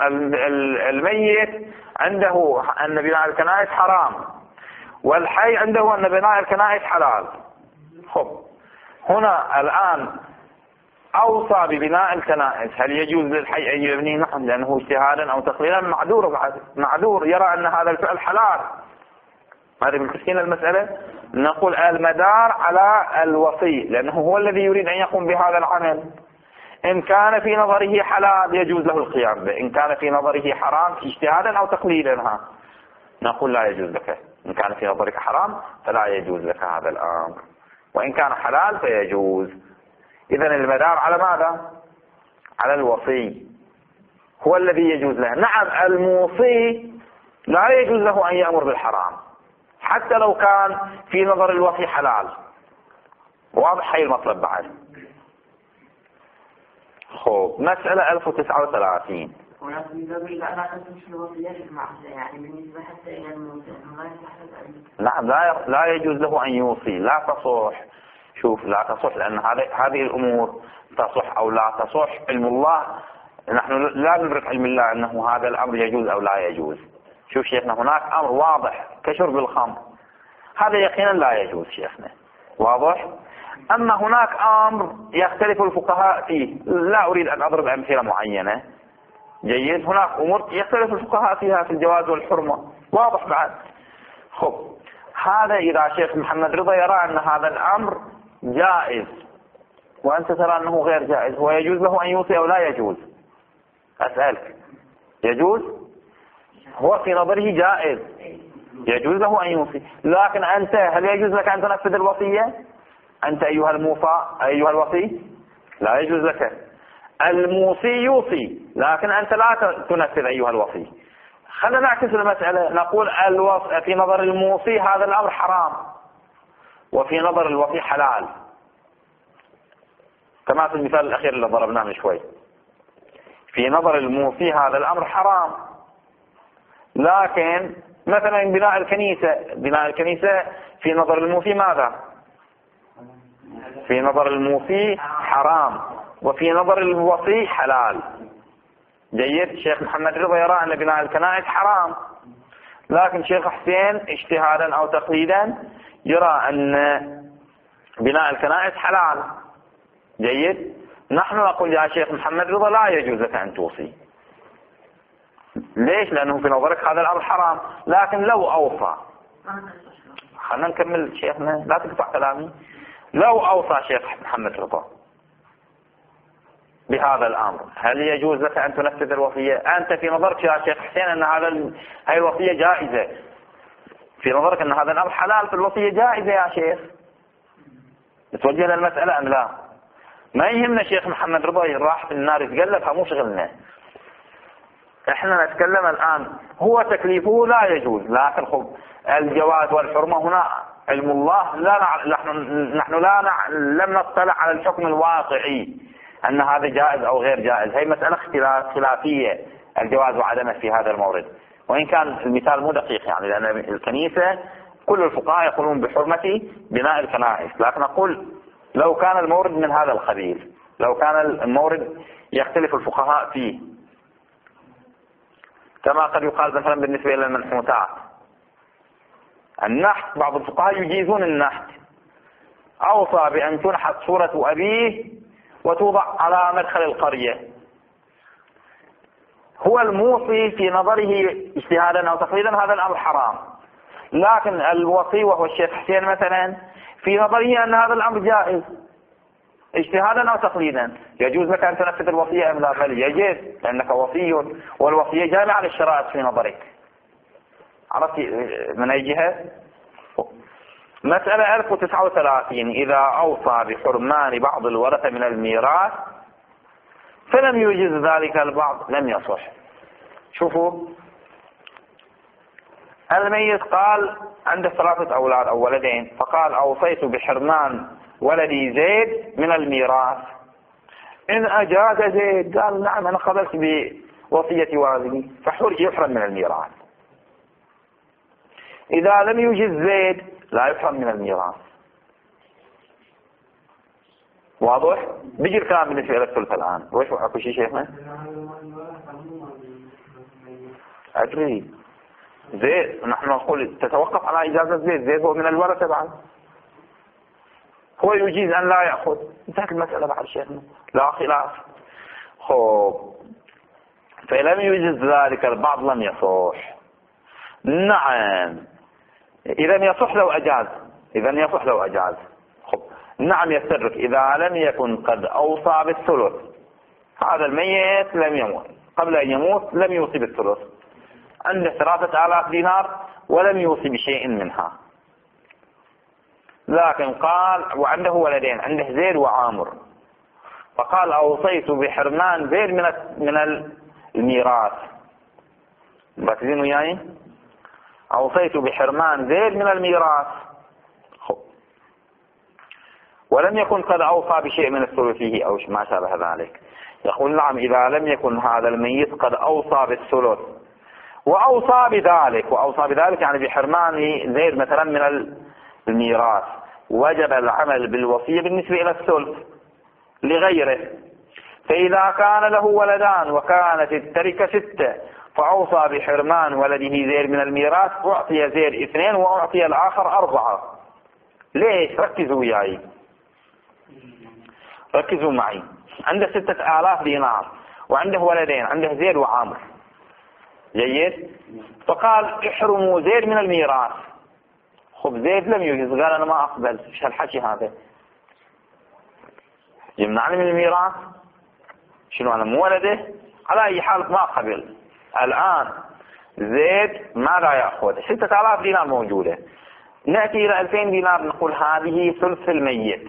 الميت عنده أن بناء الكنائس حرام، والحي عنده أن بناء الكنائس حلال. خب هنا الآن أوصى ببناء الكنائس، هل يجوز للحي أن يبنيه؟ نعم، لأنه اجتهادا أو تقليدا معذور، بعد معذور يرى أن هذا الفعل حلال. هذه بالتسكين المسألة. نقول المدار على الوصي، لأنه هو الذي يريد أن يقوم بهذا العمل. إن كان في نظره حلال يجوز له القيام به، إن كان في نظره حرام اجتهادا أو تقليدا نقول لا يجوز لك. إن كان في نظرك حرام فلا يجوز لك هذا الأمر، وإن كان حلال فيجوز. إذن المدار على ماذا؟ على الوصي، هو الذي يجوز له. نعم الموصي لا يجوز له أن يأمر بالحرام حتى لو كان في نظر الوصي حلال. واضح هاي المطلب بعد؟ خب مسألة ألف وتسعة وثلاثين. نعم لا لا يجوز له أن يوصي، لا تصح. شوف لا تصح، لأن هذه الأمور تصح أو لا تصح علم الله، نحن لا ندرك علم الله أنه هذا الأمر يجوز أو لا يجوز. شوف شيخنا هناك أمر واضح كشرب الخمر، هذا يقينا لا يجوز شيخنا، واضح. أما هناك أمر يختلف الفقهاء فيه، لا أريد أن أضرب أمثلة معينة، جيد. هناك أمور يختلف الفقهاء فيها في الجواز والحرمة، واضح بعد. خب هذا إذا شيخ محمد رضا يرى أن هذا الأمر جائز وأنت ترى أنه غير جائز، هو يجوز له أن يوصي أو لا يجوز؟ أسألك، يجوز؟ هو في نظره جائز، يجوز له أن يوصي، لكن أنت هل يجوز لك أن تنفذ الوصية؟ أنت أيها الموصى أيها الوصي لا يجوز لك. الموصي يوصي لكن أنت لا تنفذ أيها الوصي. خلينا نعكس المسألة، نقول الوص... في نظر الموصي هذا الأمر حرام، وفي نظر الوصي حلال، كما في المثال الأخير اللي ضربناه من شوي. في نظر الموصي هذا الأمر حرام، لكن مثلا بناء الكنيسة بناء الكنيسة في نظر الموصي ماذا؟ في نظر الموصي حرام، وفي نظر الوصي حلال. جيد. الشيخ محمد رضا يرى أن بناء الكنائس حرام، لكن شيخ حسين اجتهادا أو تقليدا يرى أن بناء الكنائس حلال. جيد. نحن نقول يا شيخ محمد رضا لا يجوز لك أن توصي. ليش؟ لأنه في نظرك هذا الأمر حرام، لكن لو أوصى، خلنا نكمل شيخنا لا تقطع كلامي، لو أوصى شيخ محمد رضا بهذا الأمر هل يجوز لك أن تنفذ الوصية؟ أنت في نظرك يا شيخ حسين أن هذا هاي الوصية جائزة، في نظرك أن هذا الأمر حلال، في الوصية جائزة يا شيخ. توجه المسألة أم لا؟ ما يهمنا شيخ محمد رضا راح في النار يتقلب، مو شغلنا. احنا نتكلم الآن هو تكليفه لا يجوز، لكن خب الجواز والحرمة هنا علم الله، لا نحن نحن لا نع... لم نطلع على الحكم الواقعي أن هذا جائز أو غير جائز. هي مسألة اختلاف خلافية الجواز وعدمه في هذا المورد، وإن كان المثال مو دقيق يعني، لأن الكنيسة كل الفقهاء يقولون بحرمة بناء الكنائس، لكن أقول لو كان المورد من هذا القبيل، لو كان المورد يختلف الفقهاء فيه، كما قد يقال مثلا بالنسبة إلى المنحوتات النحت، بعض الفقهاء يجيزون النحت، أوصى بأن تنحت صورة أبيه وتوضع على مدخل القرية، هو الموصي في نظره اجتهادا أو تقليدا هذا الأمر حرام، لكن الوصي وهو الشيخ حسين مثلا في نظره أن هذا الأمر جائز اجتهادا أو تقليدا. يجوز لك أن تنفذ الوصية أم لا؟ بل يجوز، لأنك وصي والوصية جامعة للشرائط في نظرك. عرفت من أي جهة؟ مسألة ألف وتسعة وثلاثين، إذا أوصى بحرمان بعض الورثة من الميراث فلم يجز ذلك البعض لم يصح. شوفوا، الميت قال عنده ثلاثة أولاد أو ولدين، فقال أوصيت بحرمان ولدي زيد من الميراث، إن أجاز زيد قال نعم أنا قبلت بوصية والدي فحر يحرم من الميراث. إذا لم يجز زيد لا يحرم من الميراث. واضح؟ بيجي الكلام بالنسبة إلى الثلث الآن. وش أكو شيء شيخنا؟ أدري زيد نحن نقول تتوقف على إجازة زيد، زيد هو من الورثة بعد، هو يجيز أن لا يأخذ، انتهت المسألة بعد شيخنا لا خلاف. خب فلم يجز ذلك البعض لم يصح. نعم إذا يصح لو أجاز، إذا يصح لو أجاز. خب نعم يستدرك إذا لم يكن قد أوصى بالثلث، هذا الميت لم يموت، قبل أن يموت لم يوصي بالثلث، عنده ثلاثة آلاف دينار ولم يوصي بشيء منها، لكن قال وعنده ولدين، عنده زيد وعامر، فقال أوصيت بحرمان زيد من من الميراث. مركزين وياي؟ أوصيت بحرمان زيد من الميراث، ولم يكن قد أوصى بشيء من الثلثه أو ما شابه ذلك. يقول نعم إذا لم يكن هذا الميت قد أوصى بالثلث وأوصى بذلك، وأوصى بذلك يعني بحرمان زيد مثلا من الميراث، وجب العمل بالوصية بالنسبة إلى الثلث لغيره. فإذا كان له ولدان وكانت التركة ستة فأوصى بحرمان ولده زيد من الميراث، أعطي زيد اثنين وأعطي الآخر أربعة. ليش؟ ركزوا وياي، ركزوا معي. عنده ستة آلاف دينار وعنده ولدين، عنده زيد وعامر. جيد؟ فقال احرموا زيد من الميراث. خب زيد لم يجز، قال أنا ما أقبل. ايش هالحكي هذا؟ يمنعني من الميراث؟ شنو أنا مو ولده؟ على أي حال ما قبل. الآن زيد ماذا يأخذ؟ ستة آلاف دينار موجودة، نأتي إلى ألفين دينار، نقول هذه ثلث الميت،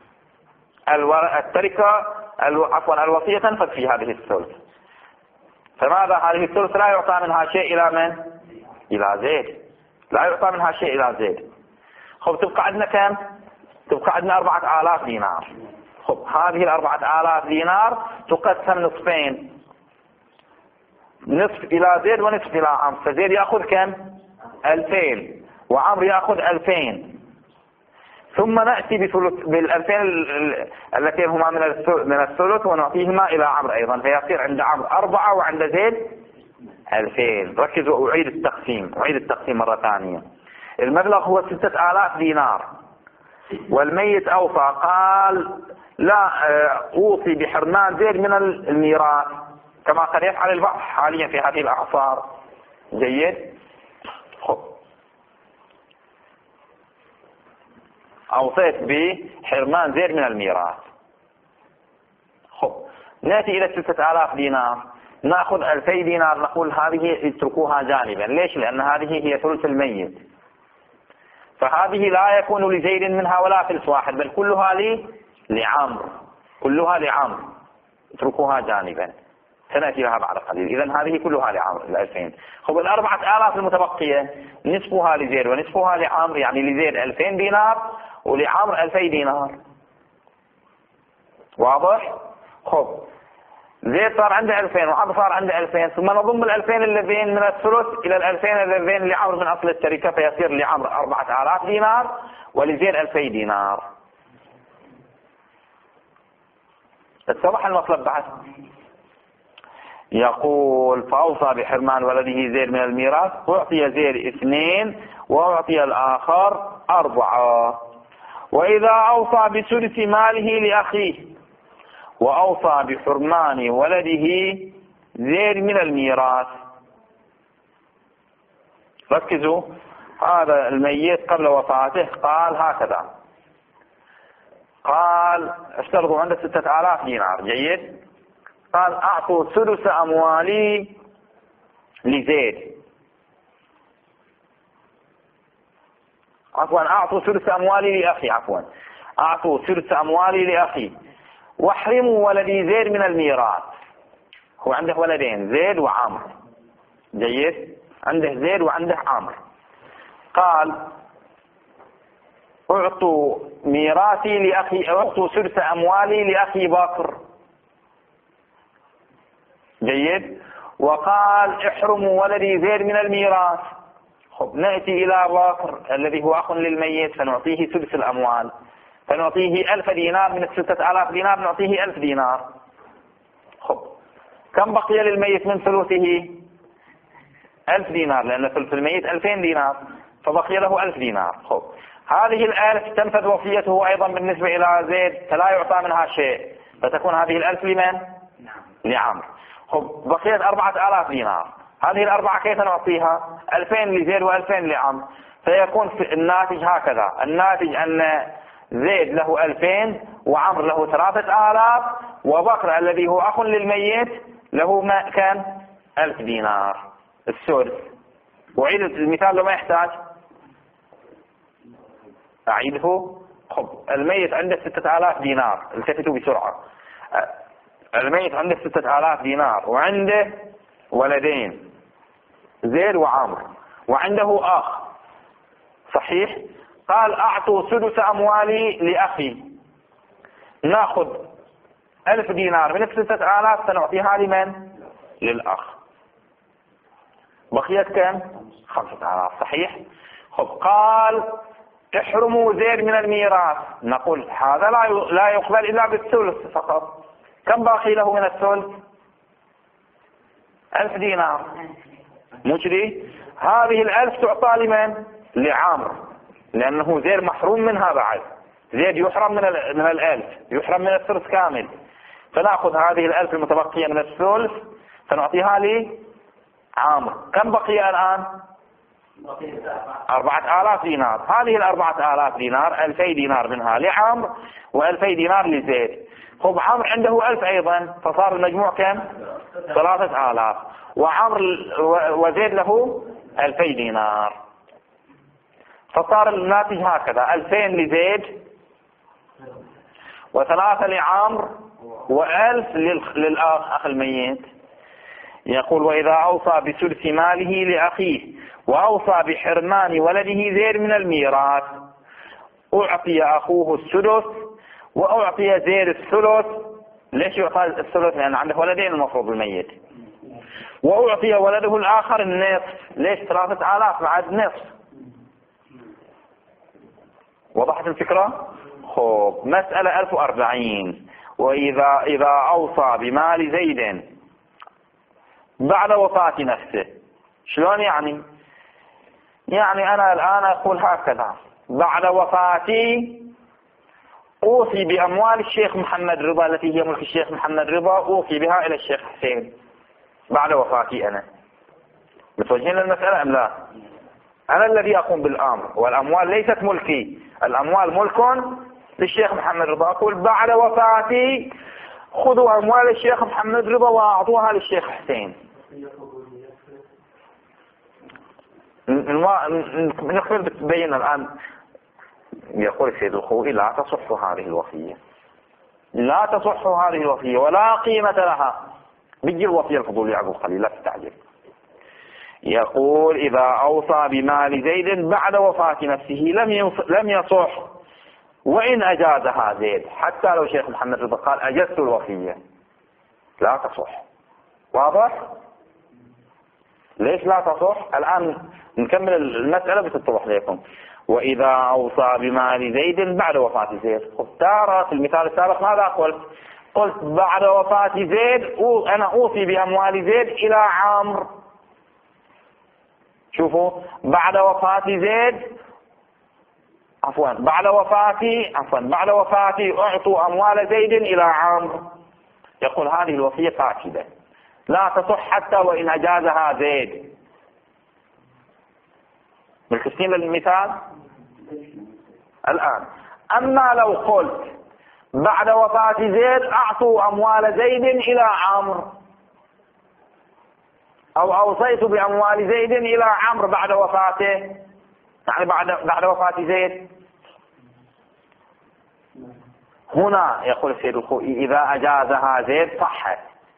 التركة عفوا الوصية تنفذ في هذه الثلث، فماذا هذه الثلث لا يعطى منها شيء إلى من؟ إلى زيد، لا يعطى منها شيء إلى زيد. خب تبقى عندنا كم؟ تبقى عندنا أربعة آلاف دينار. خب هذه الأربعة آلاف دينار تقسم نصفين، نصف إلى زيد ونصف إلى عمرو، فزيد يأخذ كم؟ ألفين وعمرو يأخذ ألفين، ثم نأتي بثلث بالألفين التي هما من الثلث ونعطيهما إلى عمرو أيضا، فيصير عند عمرو أربعة وعند زيد ألفين. ركزوا، أعيد التقسيم أعيد التقسيم مرة ثانية. المبلغ هو ستة آلاف دينار، والميت أوصى قال لا أوصي بحرمان زيد من الميراث كما قد يفعل البعض حاليا في هذه الأعصار. جيد. خب. أوصيت بحرمان زيد من الميراث. خب. نأتي إلى ستة آلاف دينار، نأخذ ألفي دينار، نقول هذه اتركوها جانبا. ليش؟ لأن هذه هي ثلث الميت، فهذه لا يكون لزيد منها ولا فلس واحد، بل كلها لي لعمرو، كلها لعمرو، اتركوها جانبا، سنأتي لها بعد قليل. إذن هذه كلها لعمرو الألفين. خب الأربعة آلاف المتبقية نصفها لزيد ونصفها لعمرو، يعني لزيد ألفين دينار ولعمرو ألفي دينار. واضح؟ خب زيد صار عنده ألفين وعمرو صار عنده ألفين، ثم نضم الألفين اللذين من الثلث إلى الألفين اللذين لعمرو من أصل التركة، فيصير لعمرو أربعة آلاف دينار ولزيد ألفي دينار. اتضح المطلب بعد؟ يقول فأوصى بحرمان ولده زيد من الميراث، أعطي زيد اثنين وأعطي الآخر أربعة. وإذا أوصى بثلث ماله لأخيه وأوصى بحرمان ولده زيد من الميراث. ركزوا، هذا الميت قبل وفاته قال هكذا، قال اشترطوا عنده ستة آلاف دينار. جيد. قال أعطوا ثلث أموالي لزيد، عفوا أعطوا ثلث أموالي لأخي عفوا أعطوا ثلث أموالي لأخي واحرموا ولدي زيد من الميراث. هو عنده ولدين زيد وعمرو. جيد. عنده زيد وعنده عمرو. قال أعطوا ميراثي لأخي، أعطوا ثلث أموالي لأخي بكر. جيد. وقال احرموا ولدي زيد من الميراث. خب نأتي إلى بكر الذي هو أخ للميت، فنعطيه ثلث الأموال، فنعطيه ألف دينار من الستة آلاف دينار، نعطيه ألف دينار. خب كم بقي للميت من ثلثه؟ ألف دينار، لأن ثلث الميت ألفين دينار، فبقي له ألف دينار. خب هذه الألف تنفذ وصيته أيضا بالنسبة إلى زيد، فلا يعطى منها شيء، فتكون هذه الألف لمن؟ لعمرو. خب بقيت أربعة آلاف دينار، هذه الأربعة كيف نعطيها؟ ألفين لزيد وألفين لعمرو، فيكون في الناتج هكذا، الناتج أن زيد له ألفين وعمرو له ثلاثة آلاف، وبكر الذي هو أخ للميت له ما كان ألف دينار السدس. وعيد المثال لو ما يحتاج أعيده. خب الميت عنده ستة آلاف دينار، التفتوا بسرعة، الميت عنده ستة آلاف دينار وعنده ولدين زيد وعمرو وعنده أخ، صحيح؟ قال أعطوا سدس أموالي لأخي، نأخذ ألف دينار من ستة آلاف سنعطيها لمن؟ للأخ، بقيت كم؟ خمسة آلاف، صحيح؟ خب قال احرموا زيد من الميراث، نقول هذا لا لا يقبل إلا بالثلث فقط. كم باقي له من الثلث؟ ألف دينار، مجري. هذه الألف تعطى لمن؟ لعمرو، لأنه زيد محروم منها بعد، زيد يحرم من من الألف، يحرم من الثلث كامل، فنأخذ هذه الألف المتبقية من الثلث فنعطيها لعمرو. كم بقي الآن؟ أربعة آلاف دينار. هذه الأربعة آلاف دينار ألفي دينار منها لعمرو وألفي دينار لزيد. خب عمرو عنده ألف أيضا، فصار المجموع كم؟ ثلاثة آلاف، وعمرو وزيد له ألفي دينار، فصار الناتج هكذا، ألفين لزيد وثلاثة لعمرو وألف للأخ أخ الميت. يقول وإذا أوصى بثلث ماله لأخيه وأوصى بحرمان ولده زيد من الميراث أعطي أخوه السدس وأعطي زيد الثلث. ليش يعطى الثلث؟ لأن عنده ولدين المفروض الميت. وأعطي ولده الآخر النصف. ليش؟ ثلاثة آلاف بعد نصف. وضحت الفكرة؟ خب مسألة ألف وأربعين. وإذا إذا أوصى بمال زيد بعد وفاة نفسه، شلون يعني؟ يعني أنا الآن أقول هكذا: بعد وفاتي أوصي بأموال الشيخ محمد رضا التي هي ملك الشيخ محمد رضا، أوصي بها إلى الشيخ حسين بعد وفاتي أنا. متوجهين للمسألة أم لا؟ أنا الذي أقوم بالأمر، والأموال ليست ملكي، الأموال ملك للشيخ محمد رضا. أقول بعد وفاتي خذوا أموال الشيخ محمد رضا وأعطوها للشيخ حسين. نقدر بتبين الآن. يقول السيد الخوئي: لا تصح هذه الوصية، لا تصح هذه الوصية ولا قيمة لها. بيجي الوصية الفضولية أبو خليل، لا تستعجل. يقول: إذا أوصى بمال زيد بعد وفاة نفسه لم لم يصح وإن أجازها زيد. حتى لو شيخ محمد رضا قال أجزت الوصية لا تصح. واضح؟ ليش لا تصح؟ الآن نكمل المسألة بتتضح لكم. وإذا أوصى بمال زيد بعد وفاة زيد. اختار في المثال السابق ماذا قلت؟ قلت بعد وفاة زيد أنا أوصي بأموال زيد إلى عمرو. شوفوا، بعد وفاة زيد عفوا بعد وفاتي عفوا بعد وفاتي أعطوا أموال زيد إلى عمرو. يقول هذه الوصية فاسدة لا تصح حتى وإن أجازها زيد. بالكسين للمثال الآن. أما لو قلت بعد وفاة زيد أعطوا أموال زيد إلى عمرو، أو أوصيت بأموال زيد إلى عمرو بعد وفاته، يعني بعد بعد وفاة زيد، هنا يقول السيد الخوئي إذا أجازها زيد صحت.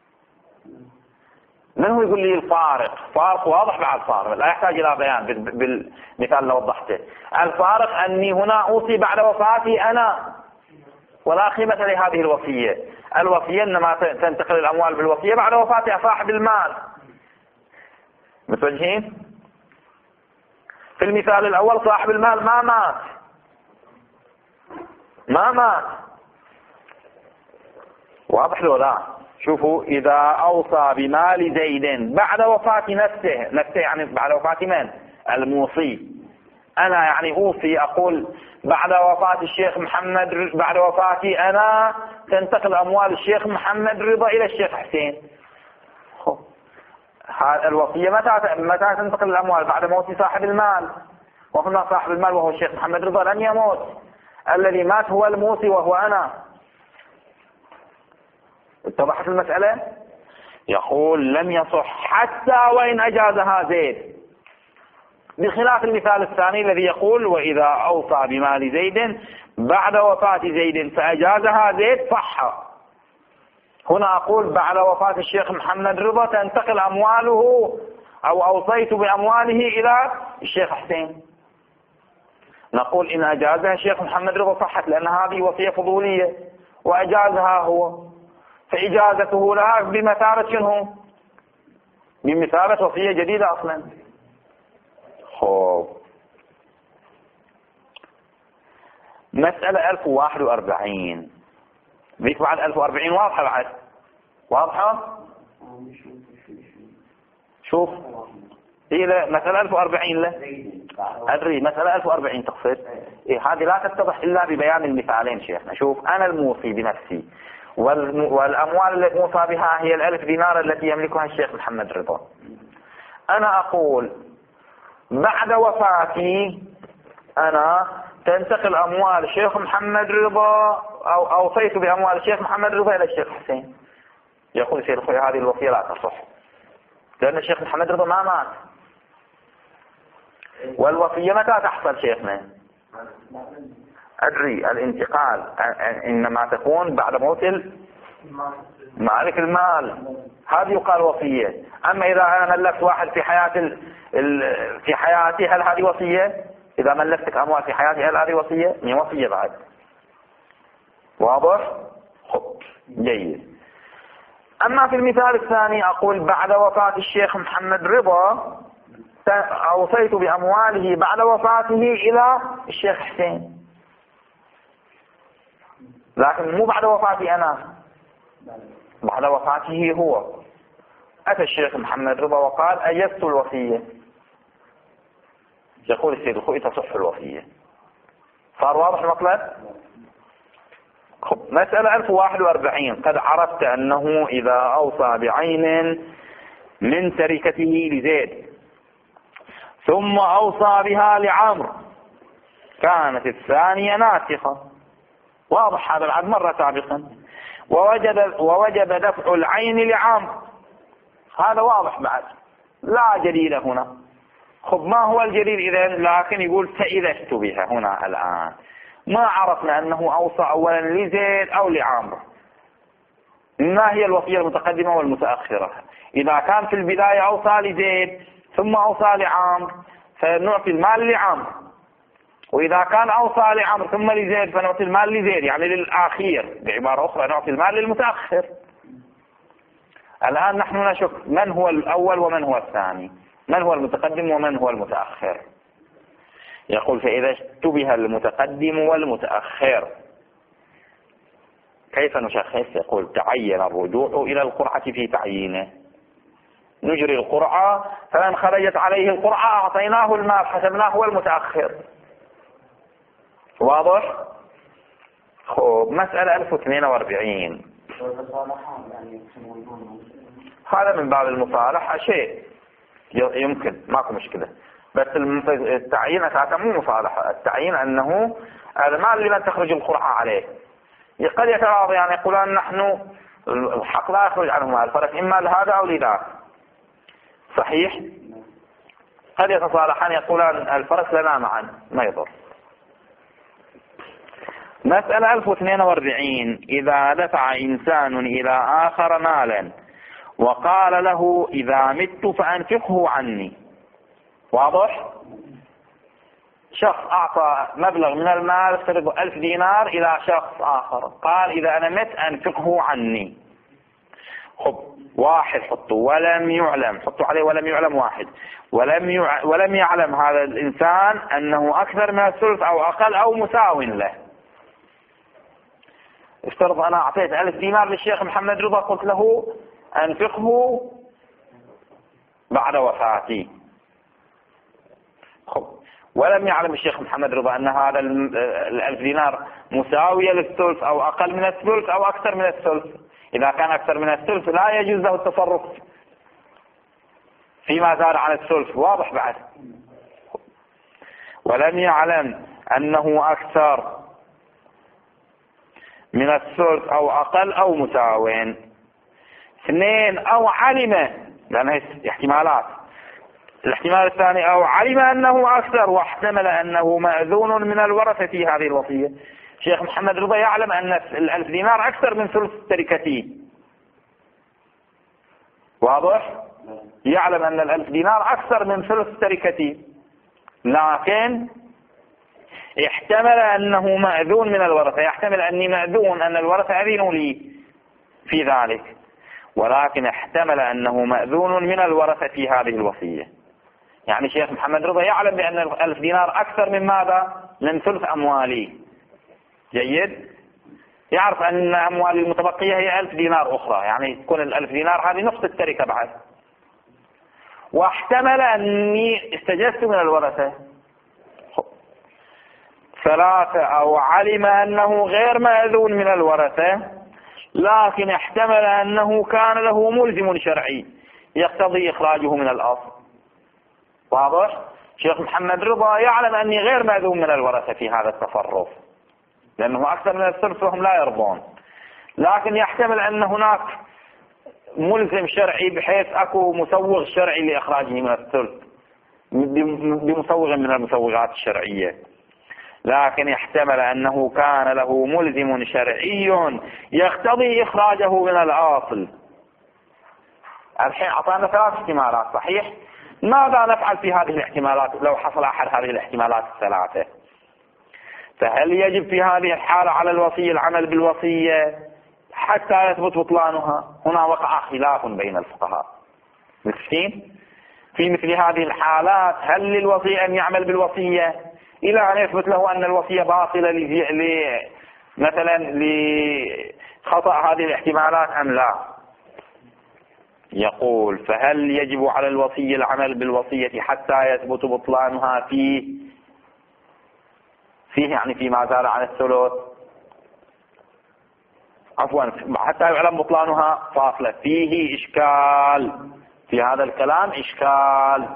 من هو يقول لي الفارق؟ فارق واضح مع الفارق، لا يحتاج إلى بيان بالمثال اللي وضحته. الفارق أني هنا أوصي بعد وفاتي أنا ولا قيمة لهذه الوصية. الوصية إنما تنتقل الأموال بالوصية بعد وفاة صاحب المال. متوجهين؟ في المثال الأول صاحب المال ما مات ما مات واضح له لا؟ شوفوا، إذا أوصى بمال زيد بعد وفاة نفسه، نفسه يعني بعد وفاة من؟ الموصي. أنا يعني أوصي أقول بعد وفاة الشيخ محمد، بعد وفاتي أنا تنتقل أموال الشيخ محمد رضا إلى الشيخ حسين. الوصية متى متى تنتقل الأموال؟ بعد موت صاحب المال، وهنا صاحب المال وهو الشيخ محمد رضا لن يموت، الذي مات هو الموصي وهو أنا. اتضحت المسألة؟ يقول لم يصح حتى وإن أجازها زيد، بخلاف المثال الثاني الذي يقول وإذا أوصى بمال زيد بعد وفاة زيد فأجازها زيد صح. هنا أقول بعد وفاة الشيخ محمد رضا تنتقل أمواله، أو أوصيت بأمواله إلى الشيخ حسين. نقول إن أجازها الشيخ محمد رضا صحت، لأن هذه وصية فضولية وأجازها هو، فإجازته لها بمثابة شنو؟ بمثابة وصية جديدة أصلا. خوب مسألة ألف وواحد وأربعين. ذيك بعد ألف وأربعين واضحة بعد؟ واضحة؟ شوف إيه مسألة ألف وأربعين له أدري مسألة ألف وأربعين تقصد إيه؟ هذه لا تتضح إلا ببيان المثالين شيخنا. شوف، أنا الموصي بنفسي، والأموال التي موصى بها هي الألف دينار التي يملكها الشيخ محمد رضا. أنا أقول بعد وفاتي أنا تنتقل أموال الشيخ محمد رضا، أو أوصيت بأموال الشيخ محمد رضا إلى الشيخ حسين. يقول سيد الخوي هذه الوصية لا تصح، لأن الشيخ محمد رضا ما مات. والوصية متى تحصل شيخنا؟ أدري الانتقال إنما تكون بعد موت مالك المال، هذه يقال وصية. أما إذا أنا ملكت واحد في حياة ال... ال... في حياتي، هل هذه وصية؟ إذا ملكتك أموال في حياتي هل هذه وصية؟ مي وصية بعد. واضح؟ خب جيد. أما في المثال الثاني أقول بعد وفاة الشيخ محمد رضا أوصيت بأمواله بعد وفاته إلى الشيخ حسين. لكن مو بعد وفاتي أنا، بعد وفاته هو. أتى الشيخ محمد رضا وقال أجزت الوصية. يقول السيد الخوئي تصح الوصية. صار واضح المطلب؟ مسألة ألف وواحد وأربعين. قد عرفت أنه إذا أوصى بعين من تركته لزيد ثم أوصى بها لعمرو كانت الثانية ناسخة. واضح هذا بعد مرة سابقا. ووجب, ووجب دفع العين لعمرو، هذا واضح بعد، لا جديد هنا. خب ما هو الجديد إذن؟ لكن يقول فإذا اشتبه هنا الآن ما عرفنا أنه أوصى أولا لزيد أو لعمرو. ما هي الوصية المتقدمة والمتأخرة؟ إذا كان في البداية أوصى لزيد ثم أوصى لعمرو فنعطي المال لعمرو، وإذا كان أوصى لعمرو ثم لزيد فنعطي المال لزيد، يعني للأخير. بعبارة أخرى نعطي المال للمتأخر. الآن نحن نشك من هو الأول ومن هو الثاني، من هو المتقدم ومن هو المتأخر. يقول فإذا اشتبه المتقدم والمتأخر كيف نشخص؟ يقول تعين الرجوع إلى القرعة في تعيينه. نجري القرعة، فمن خرجت عليه القرعة أعطيناه المال، حسبناه هو المتأخر. واضح؟ خب مسألة ألف واثنين وأربعين. هذا من باب المصالحة شيء يمكن، ماكو مشكلة، بس التعيين أساسا مو مصالحة. التعيين أنه المال لمن تخرج القرعة عليه. قد يتراضى يعني يقولون نحن الحق لا يخرج عنه مال، فرق إما لهذا أو لذاك. صحيح؟ قد يتصالحان يقولون الفرق لنا معا، ما يضر. مسألة ألف واثنين وأربعين. إذا دفع إنسان إلى آخر مالا وقال له إذا مت فأنفقه عني. واضح؟ شخص أعطى مبلغ من المال افترض ألف دينار إلى شخص آخر، قال إذا أنا مت أنفقه عني. خب واحد حطوا ولم يعلم، حطوا عليه ولم يعلم واحد، ولم يع... ولم يعلم هذا الإنسان أنه أكثر من الثلث أو أقل أو مساو له. افترض أنا أعطيت ألف دينار للشيخ محمد رضا، قلت له أنفقه بعد وفاتي. خب ولم يعلم الشيخ محمد رضا أن هذا الألف دينار مساوية للثلث أو أقل من الثلث أو أكثر من الثلث. إذا كان أكثر من الثلث لا يجوز له التصرف فيما زاد عن الثلث. واضح بعد؟ ولم يعلم أنه أكثر من الثلث أو أقل أو مساوين. اثنين أو علم، لأنها احتمالات. الاحتمال الثاني أو علم أنه أكثر واحتمل أنه مأذون من الورثة في هذه الوصية. شيخ محمد رضا يعلم أن الألف دينار أكثر من ثلث تركته. واضح؟ يعلم أن الألف دينار أكثر من ثلث تركته، لكن احتمل أنه مأذون من الورثة، يحتمل أني مأذون أن الورثة أذنوا لي في ذلك، ولكن احتمل أنه مأذون من الورثة في هذه الوصية. يعني شيخ محمد رضا يعلم بأن الألف دينار أكثر من ماذا؟ من ثلث أموالي. جيد؟ يعرف أن أموالي المتبقية هي ألف دينار أخرى، يعني تكون الألف دينار هذه نصف التركة بعد. واحتمل أني استجزت من الورثة. ثلاثة أو علم أنه غير مأذون من الورثة، لكن احتمل أنه كان له ملزم شرعي يقتضي إخراجه من الأصل. واضح؟ شيخ محمد رضا يعلم أني غير مأذون من الورثة في هذا التصرف لأنه أكثر من الثلث وهم لا يرضون، لكن يحتمل أن هناك ملزم شرعي بحيث أكو مسوغ شرعي لإخراجه من الثلث بمسوغ من المسوغات الشرعية، لكن يحتمل أنه كان له ملزم شرعي يقتضي إخراجه من الأصل. الحين أعطانا ثلاث احتمالات. صحيح؟ ماذا نفعل في هذه الاحتمالات لو حصل أحد هذه الاحتمالات الثلاثة؟ فهل يجب في هذه الحالة على الوصي العمل بالوصية حتى يثبت بطلانها؟ هنا وقع خلاف بين الفقهاء. مفهوم؟ في مثل هذه الحالات هل للوصي أن يعمل بالوصية إلى أن يثبت له أن الوصية باطلة مثلا لخطأ هذه الاحتمالات أم لا؟ يقول فهل يجب على الوصي العمل بالوصية حتى يثبت بطلانها فيه فيه يعني فيما زال عن الثلث، عفوا حتى يعلم بطلانها فاصلة، فيه إشكال في هذا الكلام، إشكال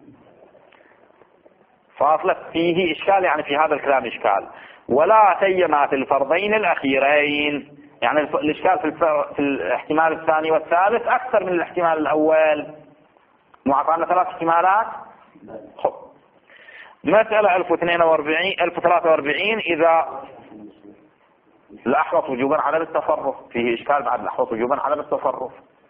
فاصلة فيه إشكال يعني في هذا الكلام إشكال، ولا سيما في الفرضين الأخيرين، يعني الإشكال في, في الاحتمال الثاني والثالث أكثر من الاحتمال الأول. معطانا ثلاث احتمالات. خب. مسألة ألف واثنين وأربعين ألف وثلاثة وأربعين إذا الأحوط وجوبا عدم التصرف، فيه إشكال بعد الأحوط وجوبا عدم التصرف،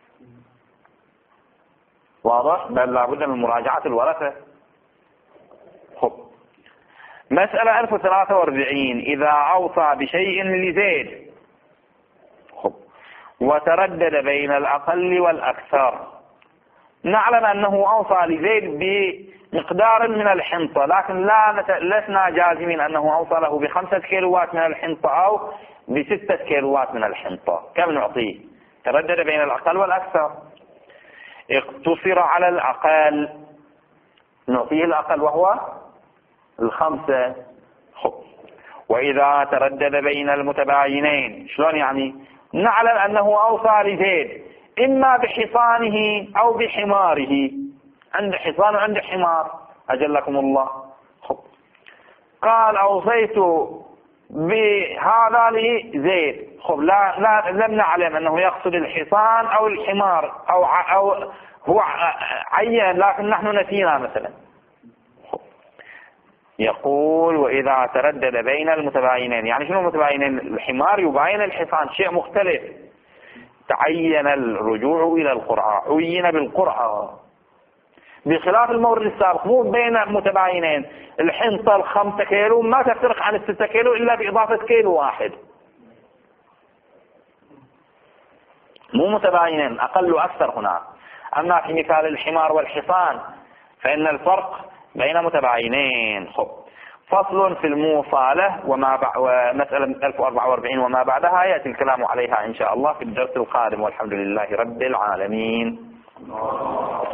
واضح؟ بل لابد من مراجعة الورثة. خب. مسألة ألف وثلاثة وأربعين إذا أوصى بشيء لزيد خب وتردد بين الأقل والأكثر، نعلم أنه أوصى لزيد بمقدار من الحنطة، لكن لا نت... لسنا جازمين أنه أوصى له بخمسة كيلوات من الحنطة أو بستة كيلوات من الحنطة. كم نعطيه؟ تردد بين الأقل والأكثر، اقتصر على الأقل، نعطيه الأقل وهو الخمسة. خب. وإذا تردد بين المتباينين، شلون يعني؟ نعلم أنه أوصى لزيد إما بحصانه أو بحماره، عند حصان وعند حمار، أجلكم الله. خب. قال أوصيت بهذا لزيد، خب لا, لا لم نعلم أنه يقصد الحصان أو الحمار أو, أو هو عين لكن نحن نسينا مثلا. يقول وإذا تردد بين المتباينين، يعني شنو المتباينين؟ الحمار يباين الحصان، شيء مختلف. تعين الرجوع إلى القرعة، عين بالقرعة، بخلاف المورد السابق مو بين متباينين. الحنطة الخمسة كيلو ما تفترق عن الستة كيلو إلا بإضافة كيلو واحد، مو متباينين أقل وأكثر هنا. أما في مثال الحمار والحصان فإن الفرق بين متباينين. خب. فصل في الموصالة وما ب... ومسألة ألف وأربعة وأربعين وما بعدها يأتي الكلام عليها إن شاء الله في الدرس القادم، والحمد لله رب العالمين.